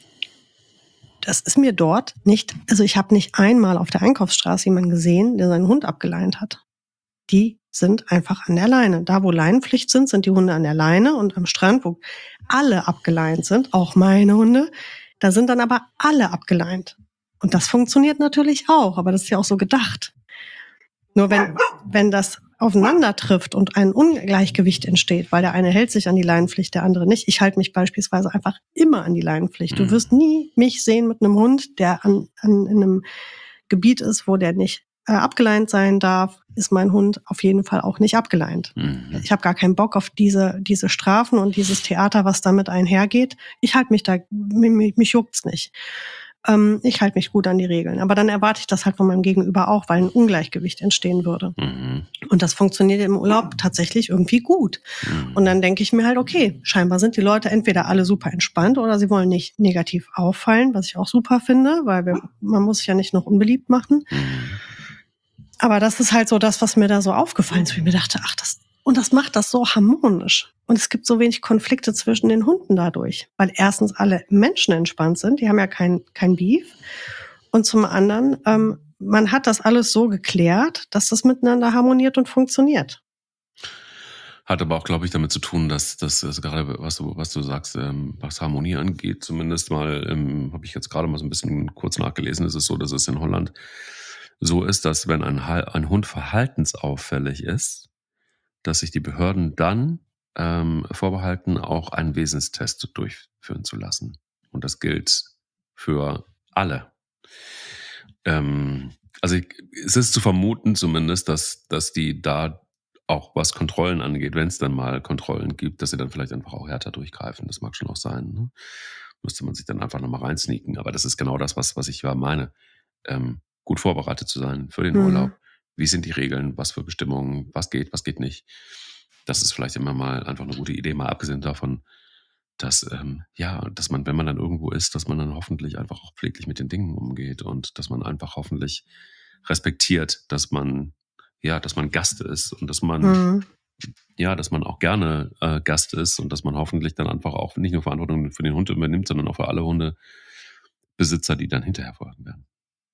das ist mir dort nicht, also ich habe nicht einmal auf der Einkaufsstraße jemanden gesehen, der seinen Hund abgeleint hat. Die sind einfach an der Leine. Da, wo Leinenpflicht sind, sind die Hunde an der Leine, und am Strand, wo alle abgeleint sind, auch meine Hunde, da sind dann aber alle abgeleint. Und das funktioniert natürlich auch, aber das ist ja auch so gedacht. Nur wenn, wenn das aufeinander trifft und ein Ungleichgewicht entsteht, weil der eine hält sich an die Leinenpflicht, der andere nicht. Ich halte mich beispielsweise einfach immer an die Leinenpflicht. Du wirst nie mich sehen mit einem Hund, der an, an in einem Gebiet ist, wo der nicht äh, abgeleint sein darf, ist mein Hund auf jeden Fall auch nicht abgeleint. Mhm. Ich habe gar keinen Bock auf diese diese Strafen und dieses Theater, was damit einhergeht. Ich halte mich da, mich, mich juckt's nicht. Ähm, ich halte mich gut an die Regeln. Aber dann erwarte ich das halt von meinem Gegenüber auch, weil ein Ungleichgewicht entstehen würde. Mhm. Und das funktioniert im Urlaub tatsächlich irgendwie gut. Mhm. Und dann denke ich mir halt, okay, scheinbar sind die Leute entweder alle super entspannt oder sie wollen nicht negativ auffallen, was ich auch super finde, weil wir, man muss sich ja nicht noch unbeliebt machen. Mhm. Aber das ist halt so das, was mir da so aufgefallen ist, wie ich mir dachte, ach, das, und das macht das so harmonisch. Und es gibt so wenig Konflikte zwischen den Hunden dadurch, weil erstens alle Menschen entspannt sind, die haben ja kein, kein Beef. Und zum anderen, ähm, man hat das alles so geklärt, dass das miteinander harmoniert und funktioniert. Hat aber auch, glaube ich, damit zu tun, dass das also gerade, was du, was du sagst, ähm, was Harmonie angeht, zumindest mal, ähm, habe ich jetzt gerade mal so ein bisschen kurz nachgelesen, ist es so, dass es in Holland so ist, dass wenn ein, ein Hund verhaltensauffällig ist, dass sich die Behörden dann ähm, vorbehalten, auch einen Wesenstest durchführen zu lassen. Und das gilt für alle. Ähm, also ich, es ist zu vermuten zumindest, dass, dass die da auch was Kontrollen angeht, wenn es dann mal Kontrollen gibt, dass sie dann vielleicht einfach auch härter durchgreifen. Das mag schon auch sein. Ne? Müsste man sich dann einfach nochmal reinsneaken. Aber das ist genau das, was, was ich ja meine. Ähm, gut vorbereitet zu sein für den Mhm. Urlaub. Wie sind die Regeln? Was für Bestimmungen? Was geht, was geht nicht? Das ist vielleicht immer mal einfach eine gute Idee, mal abgesehen davon, dass, ähm, ja, dass man, wenn man dann irgendwo ist, dass man dann hoffentlich einfach auch pfleglich mit den Dingen umgeht und dass man einfach hoffentlich respektiert, dass man, ja, dass man Gast ist und dass man, Mhm. ja, dass man auch gerne äh, Gast ist und dass man hoffentlich dann einfach auch nicht nur Verantwortung für den Hund übernimmt, sondern auch für alle Hundebesitzer, die dann hinterher folgen werden.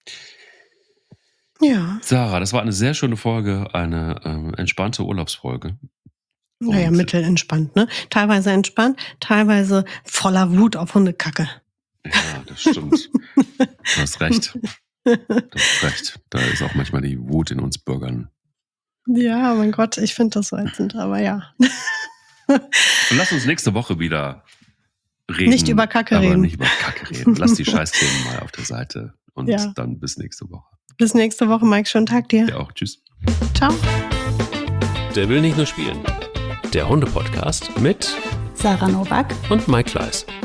Ja, Sarah, das war eine sehr schöne Folge, eine ähm, entspannte Urlaubsfolge. naja, Und- mittelentspannt, ne? Teilweise entspannt, teilweise voller Wut auf Hundekacke. Ja, das stimmt. Du hast recht. Du hast recht. Da ist auch manchmal die Wut in uns Bürgern. Ja, mein Gott, ich finde das so ätzend, aber ja. Und lass uns nächste Woche wieder reden. Nicht über Kacke aber reden. nicht über Kacke reden. Lass die Scheißthemen mal auf der Seite. Und Ja. dann bis nächste Woche. Bis nächste Woche, Mike. Schönen Tag dir. Ja auch. Tschüss. Ciao. der will nicht nur spielen. Der Hunde-Podcast mit Sarah Novak und Mike Kleiss.